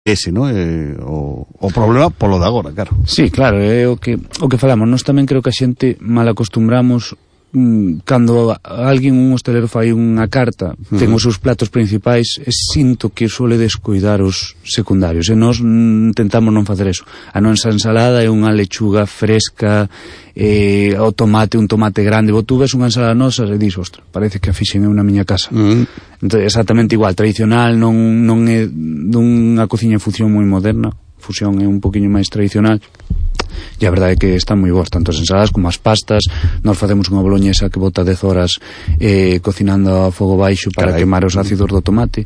ese, ¿no? O problema polo de agora, claro. Sí, claro, é o que falamos. Nós tamén creo que a xente mal acostumbramos cando alguén, un hostelero, fai unha carta, ten os seus platos principais, e sinto que suele descuidar os secundarios, e nós intentamos non facer eso. A nosa ensalada é unha lechuga fresca, o tomate, un tomate grande. Tú ves unha ensalada nosa e dis, ostra, parece que a fixen eu na miña casa. Entón, exactamente igual, tradicional, non é dunha cociña en función moi moderna. Fusión é un poquinho máis tradicional. E a verdade é que están moi boas, tanto as ensaladas como as pastas. Nós facemos unha boloñesa que bota 10 horas cocinando a fogo baixo para quemar os ácidos do tomate,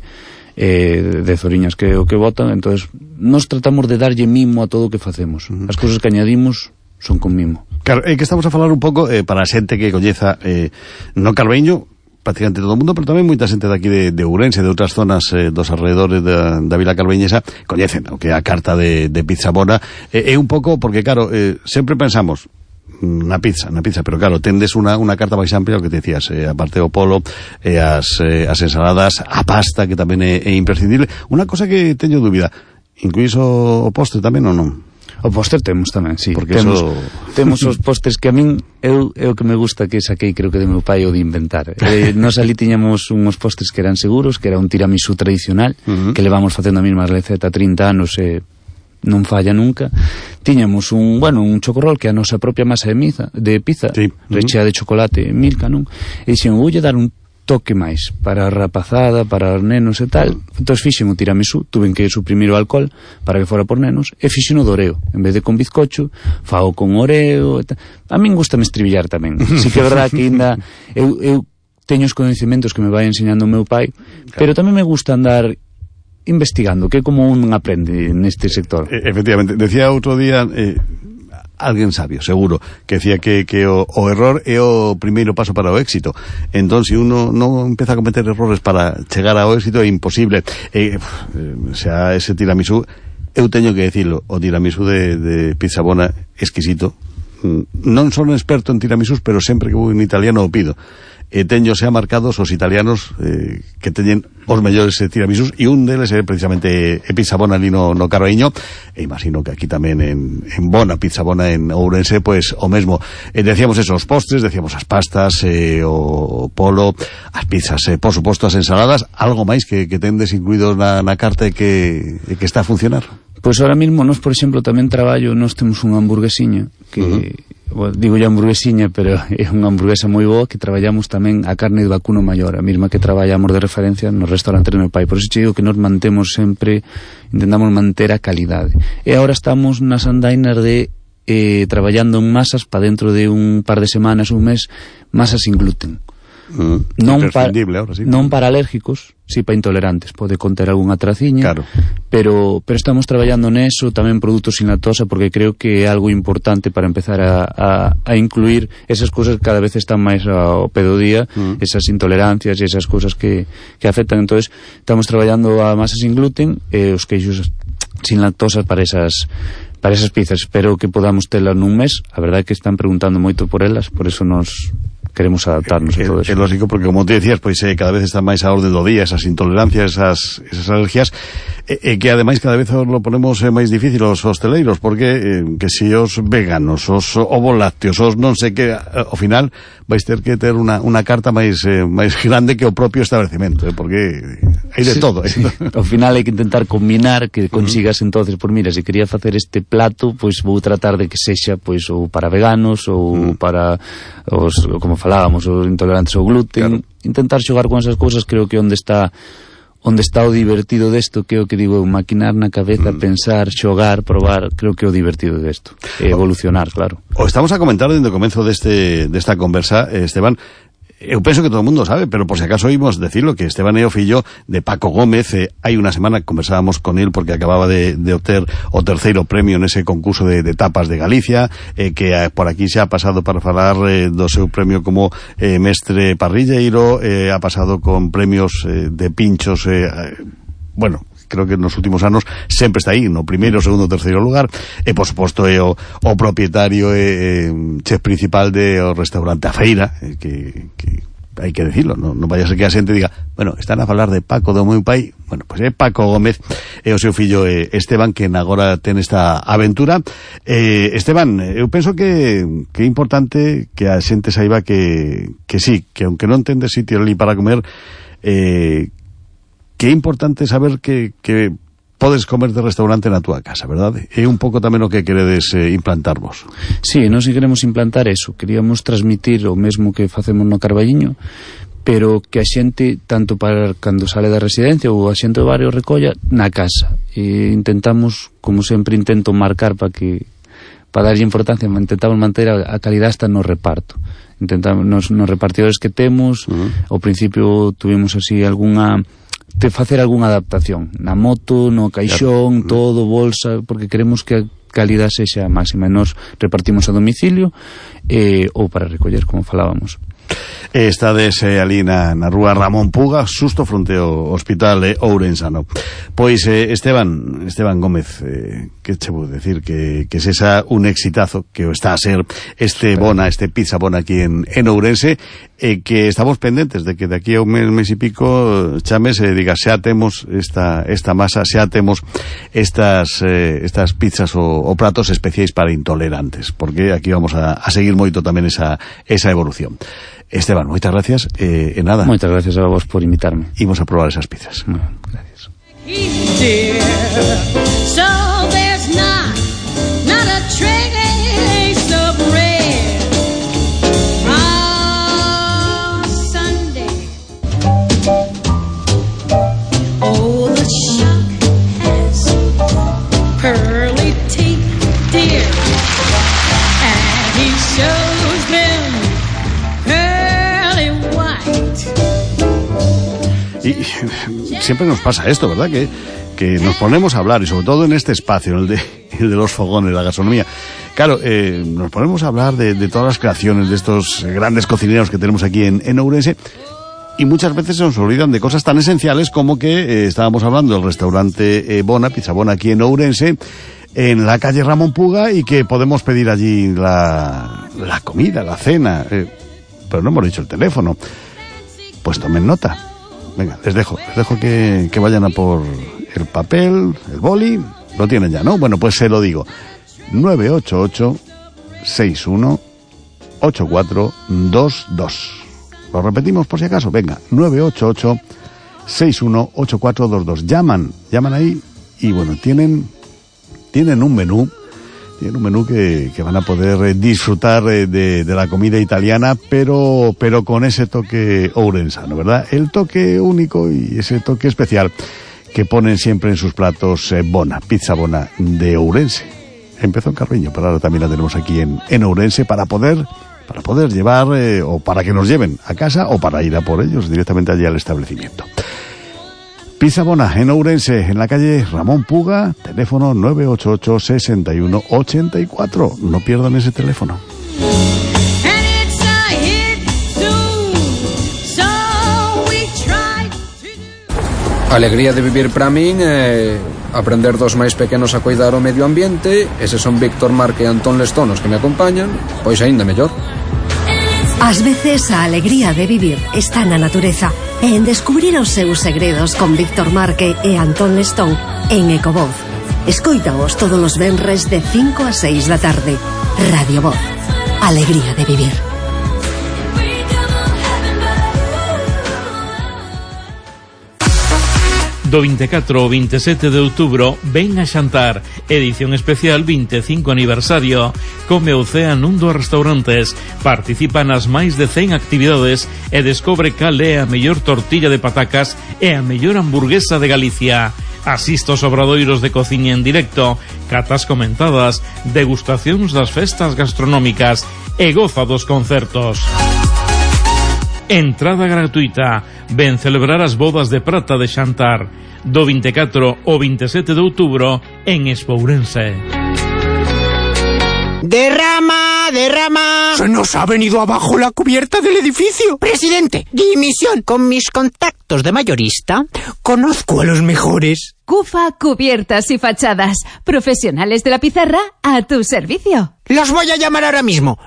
10 horiñas que é o que botan. Entón, nós tratamos de darlle mimo a todo o que facemos. As cousas que añadimos son con mimo. Claro, que estamos a falar un pouco para a xente que coñeza no Carbeño, prácticamente todo o mundo, pero tamén moita xente daqui de Ourense, de outras zonas dos alrededores da vila carbeñesa, coñecen o que é a carta de Pizza Bona. É un pouco, porque claro, sempre pensamos na pizza, pero claro, tendes unha carta máis amplia, o que te decías, aparte do polo, as ensaladas, a pasta, que tamén é imprescindible. Unha cosa que teño dúbida, incluís o postre tamén ou non? O póster temos tamén, sí. Porque temos os pósters que a min é o que me gusta, que saquei, creo que de meu pai, o de inventar. Nos ali tiñamos uns pósters que eran seguros, que era un tiramisú tradicional, que levamos facendo a mesma receta 30 anos e non falla nunca. Tiñamos un chocorrol, que é a nosa propia masa de pizza, sí, rechea de chocolate, milka, non? E dixen, voulle dar un toque máis para a rapazada, para os nenos e tal. Entón fixen o tiramisú, tuven que suprimir o alcohol para que fora por nenos, e fixen o de oreo, en vez de con bizcocho, fago con oreo e tal. A min gustame estribillar tamén. Si que é verdad que ainda eu teño os conhecimentos que me vai enseñando o meu pai, claro, pero tamén me gusta andar investigando, que é como un aprende neste sector. Efectivamente, decía outro día alguén sabio, seguro, que decía que o error é o primeiro paso para o éxito. Entón, se uno non empeza a cometer errores para chegar ao éxito, é imposible. Xa ese tiramisú, eu teño que decirlo, o tiramisú de Pizza Bona, exquisito. Non son experto en tiramisús, pero sempre que vou en italiano o pido. Teño xa marcados os italianos que teñen os mellores tiramisús, e un deles é precisamente Pizza Bona ali no Carbeño, e imagino que aquí tamén en Bona, Pizza Bona en Ourense, pues o mesmo. Decíamos eso, os postres, decíamos as pastas, o polo, as pizzas, por suposto as ensaladas. Algo máis que tendes incluídos na carta que está a funcionar? Pois ahora mismo nós, por exemplo, tamén traballo, nós temos unha hamburguesiña que digo ya hamburguesiña, pero é unha hamburguesa moi boa, que traballamos tamén a carne de vacuno maior, a mesma que traballamos de referencia no restaurante do meu pai. Por iso te digo que nos mantemos sempre, intentamos manter a calidade. E agora estamos nas andainas de traballando en masas para dentro de un par de semanas, un mes, masas sin gluten. Non para alérgicos, si para intolerantes, pode conter algunha traciña, claro, pero estamos traballando neso, tamén produtos sin lactosa, porque creo que é algo importante para empezar a incluir esas cousas que cada vez están máis ao pé do día, esas intolerancias e esas cousas que afectan. Entonces estamos traballando a masa sin gluten e os queixos sin lactosa para esas pizzas. Espero que podamos telas nun mes. A verdade é que están preguntando moito por elas, por eso nos queremos adaptarnos a todo eso. É lógico, porque como te decías, pois cada vez están máis a orde do día esas intolerancias, esas alergias, e que ademais cada vez lo ponemos máis difícil os hosteleiros, porque que si os veganos, os ovolácteos, os non sei que, ao final vais ter que ter unha carta máis grande que o propio establecemento, porque hai de todo. Sí. Ao final hai que intentar combinar, que consigas entonces, por mira, se quería facer este plato, pois vou tratar de que sexa pois ou para veganos ou para os, como falábamos, os intolerantes ao gluten, claro. Intentar xogar con esas cousas, creo que onde está o divertido desto, que é o que digo, maquinar na cabeza, pensar, xogar, probar, creo que é o divertido desto, evolucionar, claro. O estamos a comentar dende o comezo desta conversa, Esteban. Eu penso que todo o mundo sabe, pero por si acaso oímos decirlo, que Esteban é o fillo de Paco Gómez. Hai unha semana conversábamos con él porque acababa de obter o terceiro premio nese concurso de tapas de Galicia, que por aquí xa ha pasado para falar do seu premio como mestre parrilleiro, ha pasado con premios de pinchos, bueno, creo que nos últimos anos sempre está aí, no primeiro, segundo, terceiro lugar, e por suposto é o propietario chef principal do restaurante A Feira, que hai que decirlo, non vaya a ser que a xente diga, bueno, están a falar de Paco do meu pai. Bueno, pois é Paco Gómez e o seu fillo Esteban, que agora ten esta aventura. Esteban, eu penso que é importante que a xente saiba que sí, que aunque non tende sitio ali para comer, que é importante saber que podes comer de restaurante na túa casa, verdade? É un pouco tamén o que queredes implantarvos. Sí, nós queremos implantar eso. Queríamos transmitir o mesmo que facemos no Carballiño, pero que a xente, tanto para cando sale da residencia ou a xente do barrio, recolla na casa. E intentamos, como sempre intento marcar para darlle importancia, intentamos manter a calidad hasta no reparto. Intentamos nos repartidores que temos, ao principio tuvimos así de facer algunha adaptación na moto, no caixón, todo, bolsa, porque queremos que a calidad sexa máxima. Nos repartimos a domicilio ou para recoller, como falábamos. Estades ali na rúa Ramón Puga, xusto fronte ao hospital ourensano. Pois Esteban Gómez, que che vou decir, que sexa un exitazo, que está a ser este Pizza Bona aquí en Ourense, que estamos pendentes de que de aquí a un mes e pico chames e diga, xa temos esta masa, xa temos estas pizzas ou pratos especiais para intolerantes, porque aquí vamos a seguir moito tamén esa evolución. Esteban, moitas gracias. Nada. Moitas gracias a vos por invitarme. Imos a probar esas pizzas. Gracias. Y siempre nos pasa esto, ¿verdad? Que nos ponemos a hablar, y sobre todo en este espacio, el de los fogones, la gastronomía. Claro, nos ponemos a hablar de todas las creaciones de estos grandes cocineros que tenemos aquí en Ourense, y muchas veces se nos olvidan de cosas tan esenciales como que estábamos hablando del restaurante Pizza Bona aquí en Ourense, en la calle Ramón Puga, y que podemos pedir allí la comida, la cena, pero no hemos dicho el teléfono. Pues tomen nota. Venga, les dejo que vayan a por el papel, el boli. Lo tienen ya, ¿no? Bueno, pues se lo digo. 988-61-8422. Lo repetimos por si acaso. Venga, 988-61-8422. Llaman ahí y bueno, tienen un menú. Tienen un menú que van a poder disfrutar de la comida italiana, pero con ese toque ourensano, ¿verdad? El toque único y ese toque especial que ponen siempre en sus platos Pizza Bona de Ourense. Empezó en Carballiño, pero ahora también la tenemos aquí en Ourense para poder llevar, o para que nos lleven a casa, o para ir a por ellos directamente allí al establecimiento. Pizza Bona en Ourense, en la calle Ramón Puga, teléfono 988-61-84. No pierdan ese teléfono. Alegría de vivir para min é aprender dos máis pequenos a cuidar o medio ambiente. Eses son Víctor Marque e Antón Lestonos que me acompañan, pois aínda mellor. Ás veces a alegría de vivir está na natureza e en descubrir os seus segredos con Víctor Marque e Antón Lestón en Ecovoz. Escoítaos todos os venres de 5 a 6 da tarde. Radio Voz. Alegría de vivir. Do 24 ao 27 de outubro, ven a xantar, edición especial 25 aniversario. Come o cea nun dos restaurantes, participa nas máis de 100 actividades e descobre cal é a mellor tortilla de patacas e a mellor hamburguesa de Galicia. Asista aos obradoiros de cociña en directo, catas comentadas, degustacións das festas gastronómicas e goza dos concertos. Entrada gratuita. Ven celebrar as bodas de prata de Xantar do 24 ao 27 de outubro en Expo Ourense. Derrama derrama. Se nos ha venido abajo la cubierta del edificio. Presidente, dimisión. Con mis contactos de mayorista, conozco a los mejores. Cufa Cubiertas y Fachadas. Profesionales de la pizarra a tu servicio. Los voy a llamar ahora mismo.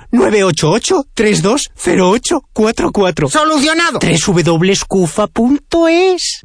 988-320844. ¡Solucionado! www.cufa.es.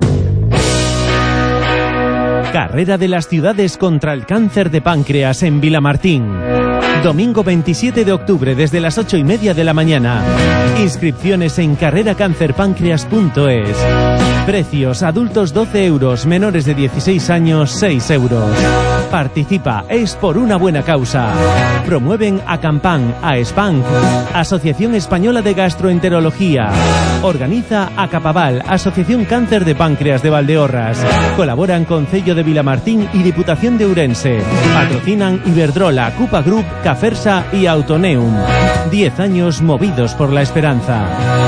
Carrera de las ciudades contra el cáncer de páncreas en Vilamartín. Domingo 27 de octubre desde las 8:30 de la mañana. Inscripciones en carreracancerpancreas.es. Precios: adultos 12 euros, menores de 16 años 6 euros. Participa, es por una buena causa. Promueven a Campan, a Spank, Asociación Española de Gastroenterología. Organiza Acapaval, Asociación Cáncer de Páncreas de Valdeorras. Colaboran Concello de Vilamartín y Diputación de Ourense. Patrocinan Iberdrola, Cupa Group, Cafersa y Autoneum. 10 años movidos por la esperanza.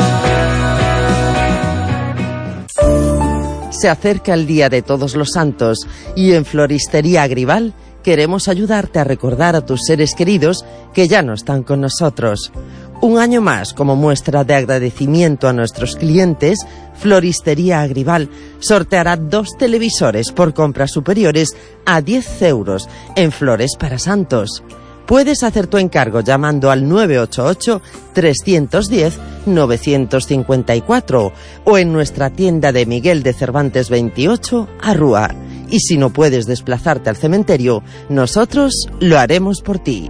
Se acerca el Día de Todos los Santos y en Floristería Agrival queremos ayudarte a recordar a tus seres queridos que ya no están con nosotros. Un año más, como muestra de agradecimiento a nuestros clientes, Floristería Agrival sorteará 2 televisores por compras superiores a 10 euros en Flores para Santos. Puedes hacer tu encargo llamando al 988-310-954 o en nuestra tienda de Miguel de Cervantes 28, Arrúa. Y si no puedes desplazarte al cementerio, nosotros lo haremos por ti.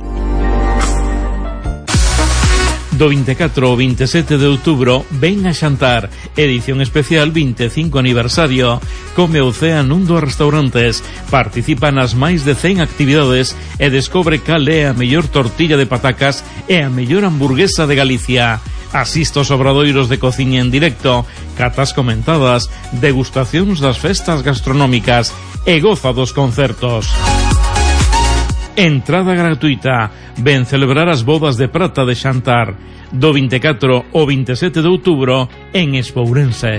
Do 24 ao 27 de outubro ven a xantar, edición especial 25 aniversario. Come o cea nun dos restaurantes, participa nas máis de 100 actividades e descobre cal é a mellor tortilla de patacas e a mellor hamburguesa de Galicia. Asiste aos obradoiros de cociña en directo, catas comentadas, degustacións das festas gastronómicas e goza dos concertos. Entrada gratuita. Ven celebrar as bodas de prata de Xantar do 24 ao 27 de outubro en Expo Ourense.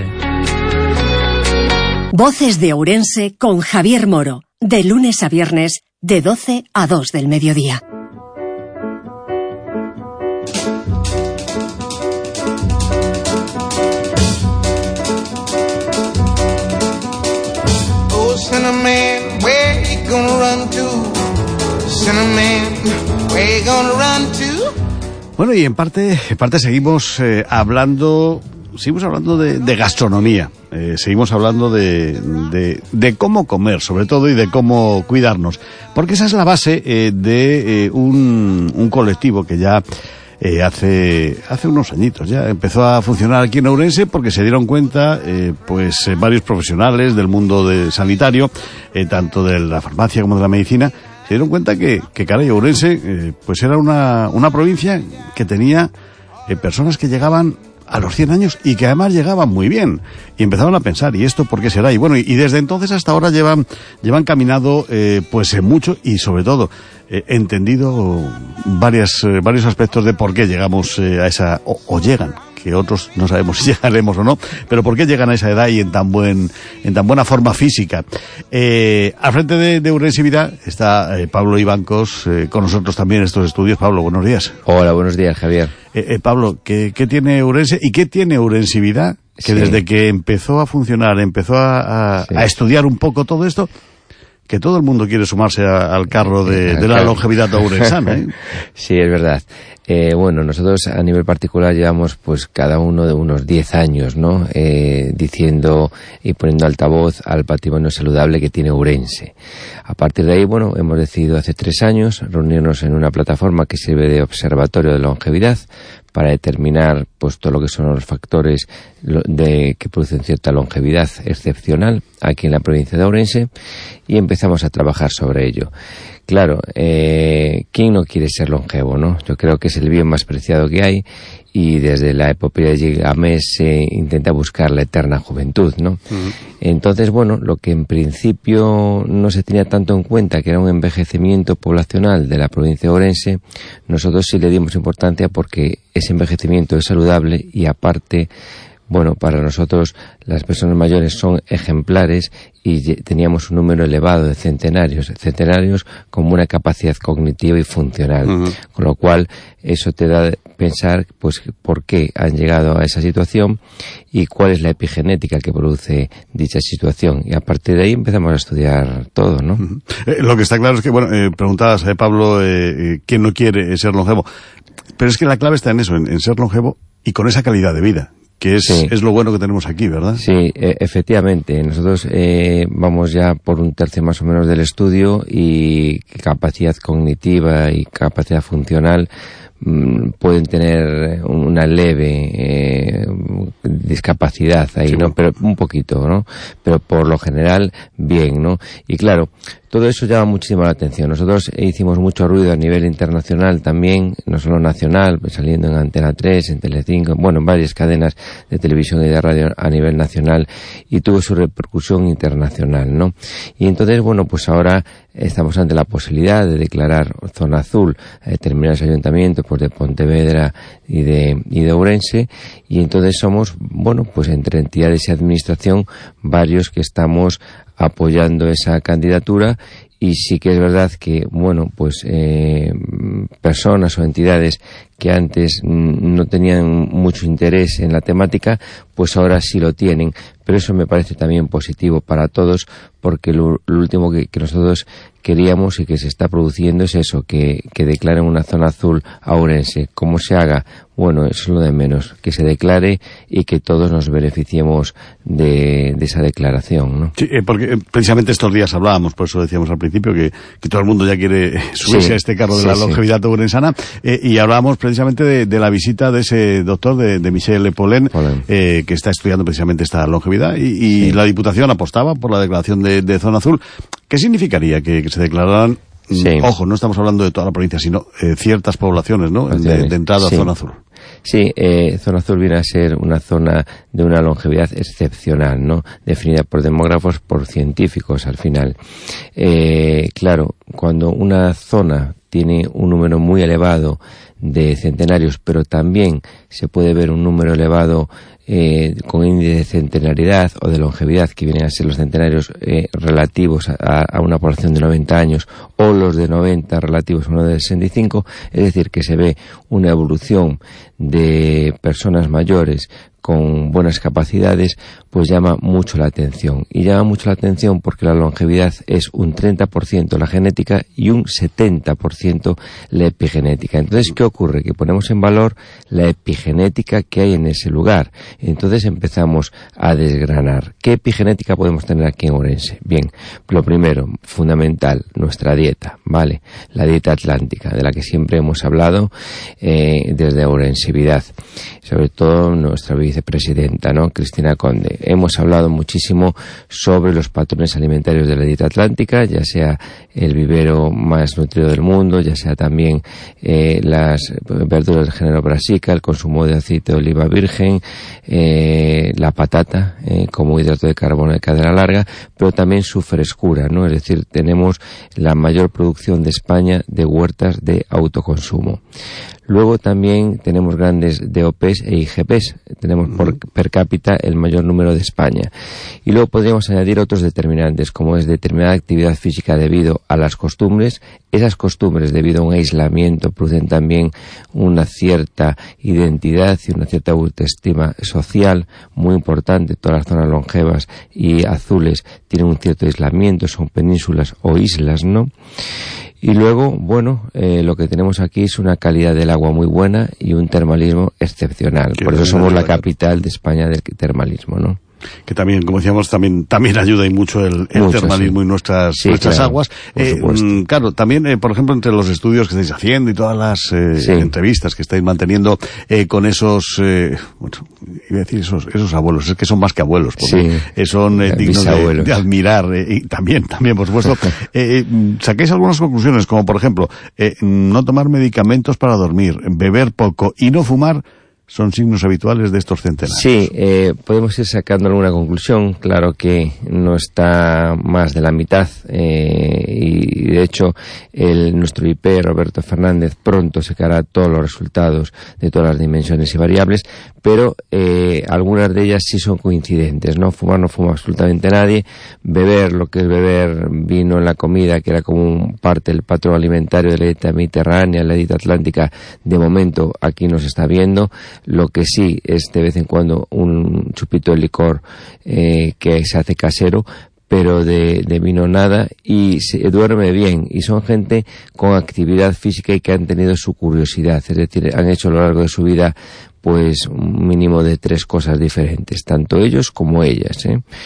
Voces de Ourense con Javier Moro, de lunes a viernes de 12 a 2 del mediodía. Oh, Cinnamon, where you gonna run to? Bueno, y en parte seguimos hablando de gastronomía, seguimos hablando de cómo comer, sobre todo, y de cómo cuidarnos, porque esa es la base de un colectivo que ya hace unos añitos ya empezó a funcionar aquí en Ourense, porque se dieron cuenta varios profesionales del mundo sanitario, tanto de la farmacia como de la medicina, se dieron cuenta que caray, Ourense era una provincia que tenía personas que llegaban a los 100 años y que además llegaban muy bien, y empezaron a pensar, ¿y esto por qué será? Y bueno, y desde entonces hasta ahora llevan caminado mucho, y sobre todo entendido varios aspectos de por qué llegamos a esa, o llegan, que otros no sabemos si llegaremos o no, pero por qué llegan a esa edad y en tan buena forma física. Al frente de Ourense Vida está Pablo Ibancos, con nosotros también en estos estudios. Pablo, buenos días. Hola, buenos días, Javier. Pablo, ¿qué tiene Ourense y qué tiene Ourense Vida? Que desde que empezó a funcionar, empezó a estudiar un poco todo esto, que todo el mundo quiere sumarse al carro de la longevidad ourensana, ¿eh? Sí, es verdad. Bueno, nosotros a nivel particular llevamos cada uno de unos 10 años, ¿no? Diciendo y poniendo altavoz al patrimonio saludable que tiene Ourense. A partir de ahí, bueno, hemos decidido hace 3 años reunirnos en una plataforma que sirve de observatorio de longevidad para determinar todo lo que son los factores que producen cierta longevidad excepcional aquí en la provincia de Ourense, y empezamos a trabajar sobre ello. Claro, ¿quién no quiere ser longevo, no? Yo creo que es el bien más preciado que hay, y desde la epopeya de Gilgamesh se intenta buscar la eterna juventud, ¿no? Uh-huh. Entonces, bueno, lo que en principio no se tenía tanto en cuenta, que era un envejecimiento poblacional de la provincia de Ourense, nosotros sí le dimos importancia porque ese envejecimiento es saludable y aparte bueno, para nosotros las personas mayores son ejemplares y teníamos un número elevado de centenarios con buena capacidad cognitiva y funcional, con lo cual eso te da a pensar pues por qué han llegado a esa situación y cuál es la epigenética que produce dicha situación, y a partir de ahí empezamos a estudiar todo, ¿no? Lo que está claro es que, bueno, preguntabas, Pablo, ¿quién no quiere ser longevo? Pero es que la clave está en eso, en ser longevo y con esa calidad de vida, que es lo bueno que tenemos aquí, ¿verdad? Sí, efectivamente. Nosotros vamos ya por un tercio más o menos del estudio, y capacidad cognitiva y capacidad funcional pueden tener una leve discapacidad ahí, ¿no? Pero un poquito, ¿no? Pero por lo general, bien, ¿no? Y claro, todo eso llama muchísimo la atención. Nosotros hicimos mucho ruido a nivel internacional también, no solo nacional, pues saliendo en Antena 3, en Telecinco, bueno, en varias cadenas de televisión y de radio a nivel nacional, y tuvo su repercusión internacional, ¿no? Y entonces, bueno, pues ahora estamos ante la posibilidad de declarar zona azul a determinados ayuntamientos, pues de Pontevedra y de Ourense, y entonces somos, bueno, pues entre entidades y administración varios que estamos apoyando esa candidatura. Y sí que es verdad que, bueno, pues personas o entidades que antes no tenían mucho interés en la temática, pues ahora sí lo tienen. Pero eso me parece también positivo para todos, porque lo último que nosotros queríamos y que se está produciendo es eso, que declaren una zona azul a Ourense. ¿Cómo se haga? Bueno, eso es lo de menos, que se declare y que todos nos beneficiemos de esa declaración, ¿no? Sí, porque precisamente estos días hablábamos, por eso decíamos al principio que todo el mundo ya quiere subirse a este carro de la longevidad ourensana, y hablábamos precisamente de la visita de ese doctor, de Michel Pollen, que está estudiando precisamente esta longevidad, y la Diputación apostaba por la declaración de zona azul. ¿Qué significaría que se declararan? Ojo, no estamos hablando de toda la provincia, sino ciertas poblaciones, ¿no? De entrada a zona azul. Sí, zona azul viene a ser una zona de una longevidad excepcional, ¿no? Definida por demógrafos, por científicos al final. Claro, cuando una zona tiene un número muy elevado de centenarios, pero también se puede ver un número elevado con índice de centenaridad o de longevidad, que vienen a ser los centenarios relativos a una población de 90 años, o los de 90 relativos a uno de 65, es decir, que se ve una evolución de personas mayores con buenas capacidades, pues llama mucho la atención. Y llama mucho la atención porque la longevidad es un 30% la genética y un 70% la epigenética. Entonces, ¿qué ocurre? Que ponemos en valor la epigenética que hay en ese lugar. Entonces empezamos a desgranar. ¿Qué epigenética podemos tener aquí en Ourense? Bien, lo primero, fundamental, nuestra dieta, ¿vale? La dieta atlántica, de la que siempre hemos hablado desde Ourensevidad. Sobre todo nuestra vicepresidenta, ¿no? Cristina Conde. Hemos hablado muchísimo sobre los patrones alimentarios de la dieta atlántica, ya sea el vivero más nutrido del mundo, ya sea también las verduras del género brassica, el consumo de aceite de oliva virgen, la patata como hidrato de carbono de cadena larga, pero también su frescura, ¿no? Es decir, tenemos la mayor producción de España de huertas de autoconsumo. Luego también tenemos grandes DOPs e IGPs. Tenemos per cápita el mayor número de España. Y luego podríamos añadir otros determinantes, como es determinada actividad física debido a las costumbres. Esas costumbres, debido a un aislamiento, producen también una cierta identidad y una cierta autoestima social muy importante. Todas las zonas longevas y azules tienen un cierto aislamiento, son penínsulas o islas, ¿no? Y luego, bueno, lo que tenemos aquí es una calidad del agua muy buena y un termalismo excepcional. Por eso somos la capital de España del termalismo, ¿no? Que también, como decíamos, también ayuda y mucho el termalismo y nuestras aguas. Claro, también, por ejemplo, entre los estudios que estáis haciendo y todas las entrevistas que estáis manteniendo con esos, bueno, iba a decir esos abuelos, es que son más que abuelos, porque son dignos de admirar, y también, por supuesto, sacáis algunas conclusiones, como por ejemplo, no tomar medicamentos para dormir, beber poco y no fumar, son signos habituales de estos centenarios. Sí, podemos ir sacando alguna conclusión. Claro que no está más de la mitad, y de hecho nuestro IP, Roberto Fernández, pronto sacará todos los resultados de todas las dimensiones y variables, pero algunas de ellas sí son coincidentes, ¿no? Fumar no fuma absolutamente nadie, beber, lo que es beber vino en la comida, que era como parte del patrón alimentario de la dieta mediterránea, la dieta atlántica, de momento aquí no se está viendo. Lo que sí es de vez en cuando un chupito de licor que se hace casero, pero de vino nada, y se duerme bien, y son gente con actividad física y que han tenido su curiosidad, es decir, han hecho a lo largo de su vida pues un mínimo de 3 cosas diferentes, tanto ellos como ellas,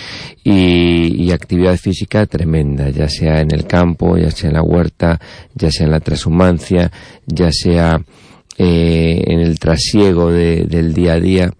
y actividad física tremenda, ya sea en el campo, ya sea en la huerta, ya sea en la transhumancia, ya sea en el trasiego del día a día.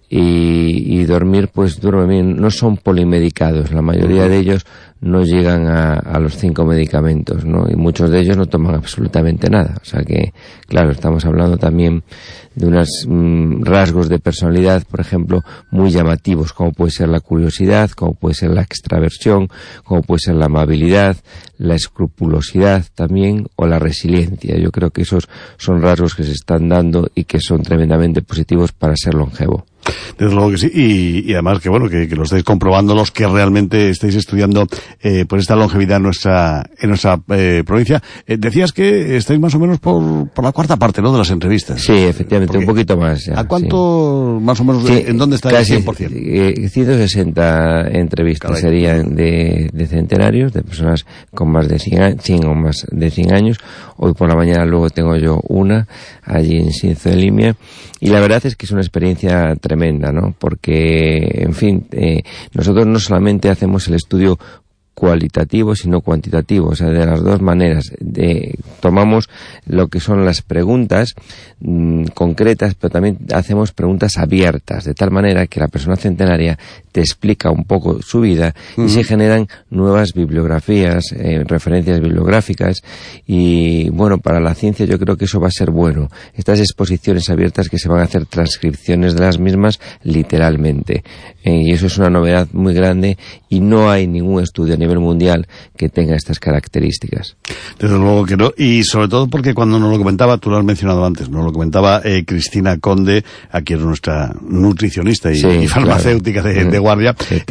Y dormir, pues duermen bien, no son polimedicados, la mayoría de ellos no llegan a los 5 medicamentos, ¿no? Y muchos de ellos no toman absolutamente nada, o sea que, claro, estamos hablando también de unos rasgos de personalidad, por ejemplo, muy llamativos, como puede ser la curiosidad, como puede ser la extraversión, como puede ser la amabilidad, la escrupulosidad también, o la resiliencia. Yo creo que esos son rasgos que se están dando y que son tremendamente positivos para ser longevo. Desde luego que sí, y además que bueno, que lo estáis comprobando los que realmente estáis estudiando por esta longevidad en nuestra provincia. Decías que estáis más o menos por la 4ª parte, ¿no?, de las entrevistas. Sí, efectivamente, un poquito más. Ya, ¿a cuánto, más o menos, sí, en dónde está casi el 100%? 160 entrevistas. Caray. Serían de centenarios, de personas con más de 100 o más de 100 años. Hoy por la mañana luego tengo yo una allí en Cinzo de Limia, y la verdad es que es una experiencia tremenda, ¿no? Porque, en fin, nosotros no solamente hacemos el estudio cualitativo sino cuantitativo, o sea, de las dos maneras. Tomamos lo que son las preguntas concretas, pero también hacemos preguntas abiertas, de tal manera que la persona centenaria te explica un poco su vida y se generan nuevas bibliografías, referencias bibliográficas, y bueno, para la ciencia yo creo que eso va a ser bueno. Estas exposiciones abiertas, que se van a hacer transcripciones de las mismas literalmente, y eso es una novedad muy grande, y no hay ningún estudio a nivel mundial que tenga estas características. Desde luego que no, y sobre todo porque cuando nos lo comentaba, tú lo has mencionado antes, nos lo comentaba Cristina Conde, aquí es nuestra nutricionista y farmacéutica, claro, de guardia.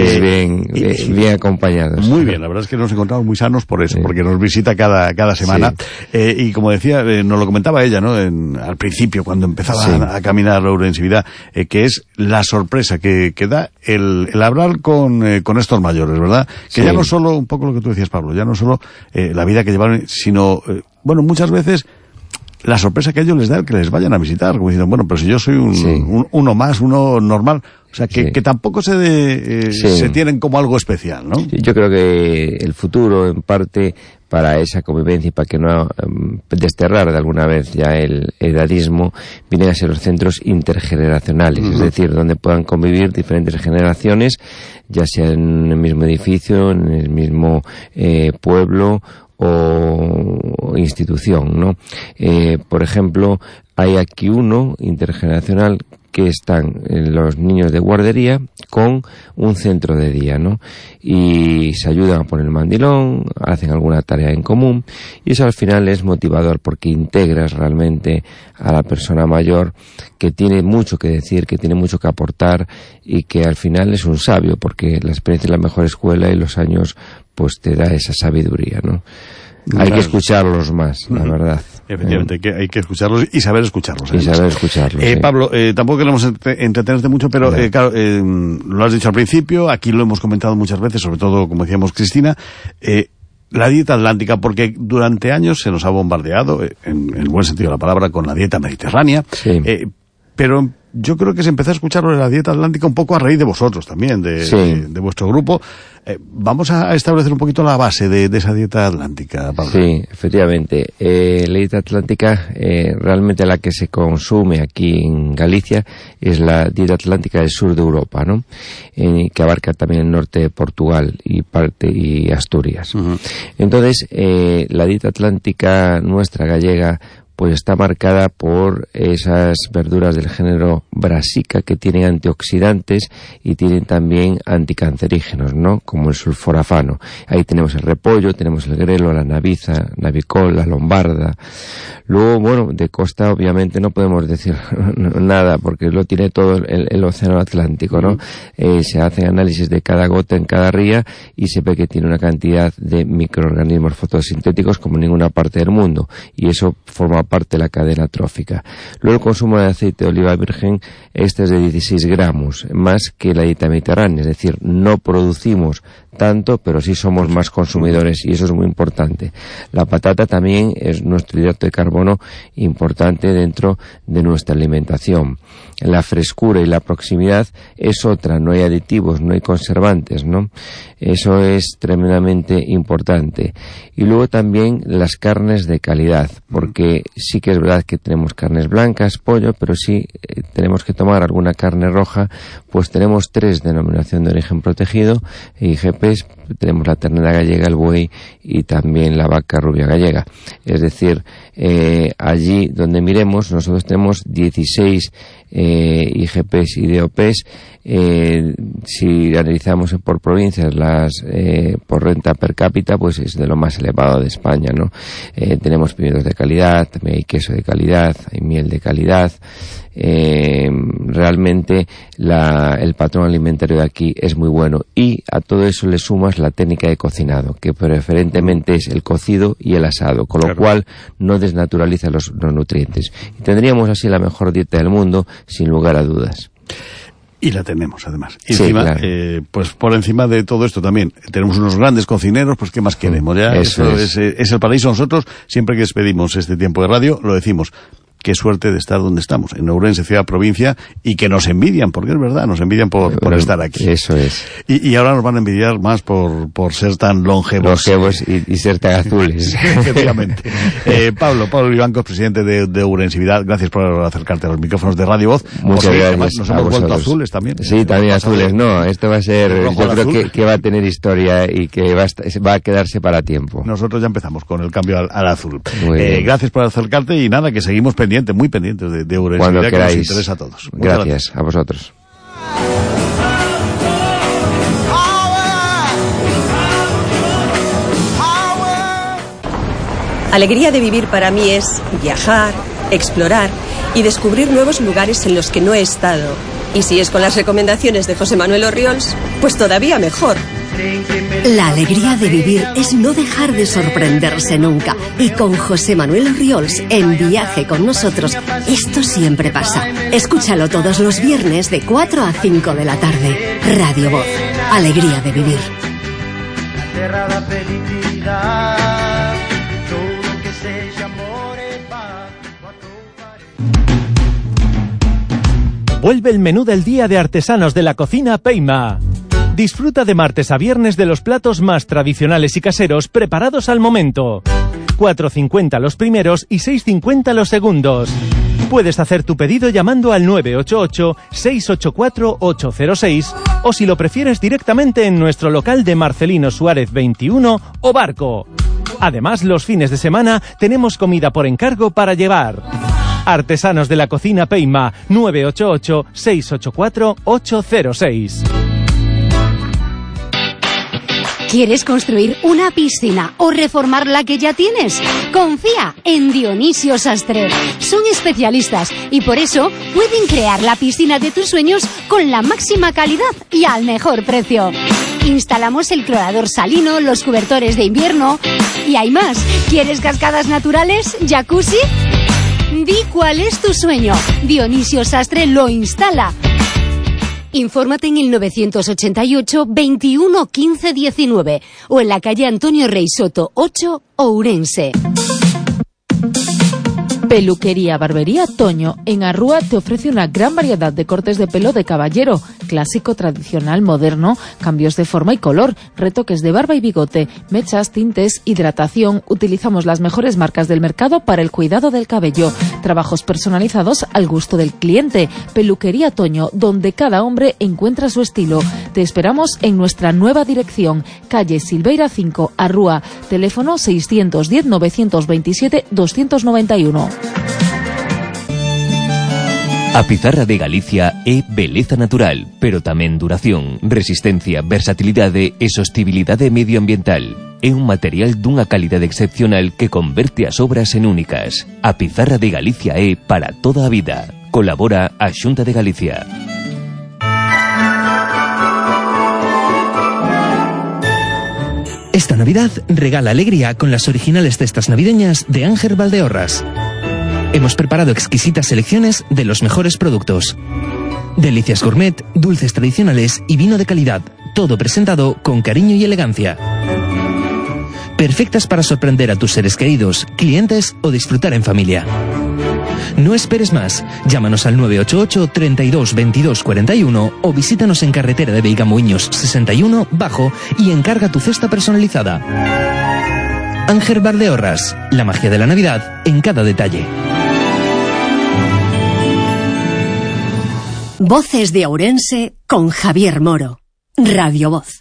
Bien acompañados. Muy bien, la verdad es que nos encontramos muy sanos por eso, porque nos visita cada semana, y como decía, nos lo comentaba ella, ¿no?, al principio, cuando empezaba a caminar la Ourense, que es la sorpresa que da el hablar con estos mayores, ¿verdad? Que ya no solo, un poco lo que tú decías, Pablo, ya no solo la vida que llevaron, sino, bueno, muchas veces la sorpresa que a ellos les da el que les vayan a visitar, como diciendo, bueno, pero si yo soy uno más, uno normal, o sea, que tampoco se tienen como algo especial, ¿no? Yo creo que el futuro, en parte, para esa convivencia y para que no desterrar de alguna vez ya el edadismo, vienen a ser los centros intergeneracionales, es decir, donde puedan convivir diferentes generaciones, ya sea en el mismo edificio, en el mismo pueblo o institución, ¿no? Por ejemplo, hay aquí uno intergeneracional que están los niños de guardería con un centro de día, ¿no? Y se ayudan a poner el mandilón, hacen alguna tarea en común, y eso al final es motivador, porque integras realmente a la persona mayor, que tiene mucho que decir, que tiene mucho que aportar, y que al final es un sabio, porque la experiencia es la mejor escuela y los años pues te da esa sabiduría, ¿no? Hay que escucharlos más, la verdad. Efectivamente, hay que escucharlos y saber escucharlos. Y saber escucharlos, Pablo, tampoco queremos entretenerte mucho, pero claro, lo has dicho al principio, aquí lo hemos comentado muchas veces, sobre todo, como decíamos, Cristina, la dieta atlántica, porque durante años se nos ha bombardeado, en el buen sentido de la palabra, con la dieta mediterránea, pero yo creo que se empezó a escuchar de la dieta atlántica un poco a raíz de vosotros también, de vuestro grupo. Vamos a establecer un poquito la base de esa dieta atlántica, Pablo. Sí, efectivamente. La dieta atlántica, realmente la que se consume aquí en Galicia, es la dieta atlántica del sur de Europa, ¿no? Que abarca también el norte de Portugal y Asturias. Entonces, la dieta atlántica nuestra gallega, pues está marcada por esas verduras del género Brassica que tienen antioxidantes y tienen también anticancerígenos, ¿no? Como el sulforafano. Ahí tenemos el repollo, tenemos el grelo, la naviza, navicol, la lombarda. Luego, bueno, de costa obviamente no podemos decir nada porque lo tiene todo el océano Atlántico, ¿no? Se hacen análisis de cada gota en cada ría y se ve que tiene una cantidad de microorganismos fotosintéticos como en ninguna parte del mundo, y eso forma parte de la cadena trófica. Luego el consumo de aceite de oliva virgen, este es de 16 gramos, más que la dieta mediterránea, es decir, no producimos tanto, pero sí somos más consumidores, y eso es muy importante. La patata también es nuestro hidrato de carbono importante dentro de nuestra alimentación. La frescura y la proximidad es otra, no hay aditivos, no hay conservantes, ¿no? Eso es tremendamente importante. Y luego también las carnes de calidad, porque sí que es verdad que tenemos carnes blancas, pollo, pero sí tenemos que tomar alguna carne roja, pues tenemos 3 denominación de origen protegido, IGPs, tenemos la ternera gallega, el buey y también la vaca rubia gallega. Es decir, allí donde miremos, nosotros tenemos 16 IGPs y DOPs. Si analizamos por provincias por renta per cápita, pues es de lo más elevado de España, ¿no? Tenemos pimientos de calidad, también hay queso de calidad, hay miel de calidad. Realmente el patrón alimentario de aquí es muy bueno, y a todo eso le sumas la técnica de cocinado, que preferentemente es el cocido y el asado, con lo cual no desnaturaliza los nutrientes, y tendríamos así la mejor dieta del mundo sin lugar a dudas. Y la tenemos, además. Y sí, encima, claro. Pues por encima de todo esto también, tenemos unos grandes cocineros, pues ¿qué más queremos? Ya eso es el paraíso. Nosotros, siempre que despedimos este tiempo de radio, lo decimos. Qué suerte de estar donde estamos, en Ourense, ciudad, provincia, y que nos envidian, porque es verdad, nos envidian por estar aquí. Eso es. Y ahora nos van a envidiar más por ser tan longevos. Y ser tan azules. Efectivamente. Pablo Vivancos, presidente de Ourensividad, gracias por acercarte a los micrófonos de Radio Voz. Muchas gracias. Nos hemos vuelto azules también. Sí, también azules. No, esto va a ser, yo creo que va a tener historia y que va a quedarse para tiempo. Nosotros ya empezamos con el cambio al azul. Gracias por acercarte, y nada, que seguimos muy pendientes de Ourensividad, que nos interesa a todos. Gracias a vosotros. Alegría de vivir para mí es viajar, explorar y descubrir nuevos lugares en los que no he estado. Y si es con las recomendaciones de José Manuel Orriols, pues todavía mejor. La alegría de vivir es no dejar de sorprenderse nunca. Y con José Manuel Orriols, en Viaje con nosotros, esto siempre pasa. Escúchalo todos los viernes de 4 a 5 de la tarde. Radio Voz. Alegría de vivir. Vuelve el menú del día de Artesanos de la Cocina Peima. Disfruta de martes a viernes de los platos más tradicionales y caseros preparados al momento. 4,50 los primeros y 6,50 los segundos. Puedes hacer tu pedido llamando al 988-684-806 o si lo prefieres directamente en nuestro local de Marcelino Suárez 21 o Barco. Además, los fines de semana tenemos comida por encargo para llevar. Artesanos de la Cocina Peima, 988-684-806. ¿Quieres construir una piscina o reformar la que ya tienes? Confía en Dionisio Sastre. Son especialistas y por eso pueden crear la piscina de tus sueños con la máxima calidad y al mejor precio. Instalamos el clorador salino, los cobertores de invierno y hay más. ¿Quieres cascadas naturales? ¿Jacuzzi? Di cuál es tu sueño. Dionisio Sastre lo instala. Infórmate en el 988 21 15 19 o en la calle Antonio Rey Soto 8, Ourense. Peluquería Barbería Toño en Arrúa te ofrece una gran variedad de cortes de pelo de caballero, clásico, tradicional, moderno, cambios de forma y color, retoques de barba y bigote, mechas, tintes, hidratación. Utilizamos las mejores marcas del mercado para el cuidado del cabello. Trabajos personalizados al gusto del cliente. Peluquería Toño, donde cada hombre encuentra su estilo. Te esperamos en nuestra nueva dirección, calle Silveira 5, Arrúa. Teléfono 610 927 291. A pizarra de Galicia é beleza natural, pero tamén duración, resistencia, versatilidade e sostibilidade medioambiental. É un material dunha calidade excepcional que converte as obras en únicas. A pizarra de Galicia é para toda a vida. Colabora a Xunta de Galicia. Esta Navidad regala alegría con las originales cestas navideñas de Ángel Valdeorras. Hemos preparado exquisitas selecciones de los mejores productos. Delicias gourmet, dulces tradicionales y vino de calidad, todo presentado con cariño y elegancia. Perfectas para sorprender a tus seres queridos, clientes o disfrutar en familia. No esperes más, llámanos al 988 32 22 41 o visítanos en carretera de Veigamoinhos 61 Bajo y encarga tu cesta personalizada. Ángel Valdeorras, la magia de la Navidad en cada detalle. Voces de Ourense con Javier Moro. Radio Voz.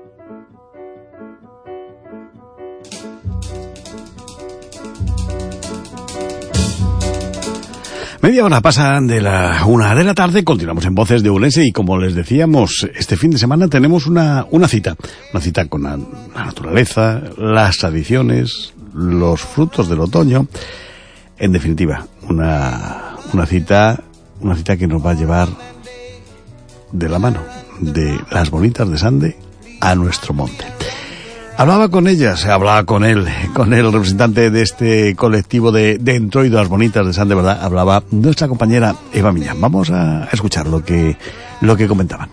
Media hora pasan de la 1 de la tarde, continuamos en Voces de Ourense y como les decíamos, este fin de semana tenemos una cita con la naturaleza, las tradiciones, los frutos del otoño, en definitiva, una cita que nos va a llevar de la mano de las bonitas de Sande a nuestro monte. Hablaba con ellas, hablaba con él, el representante de este colectivo de Entroido, las bonitas de Sande, ¿verdad? Hablaba nuestra compañera Eva Miñán. Vamos a escuchar lo que comentaban.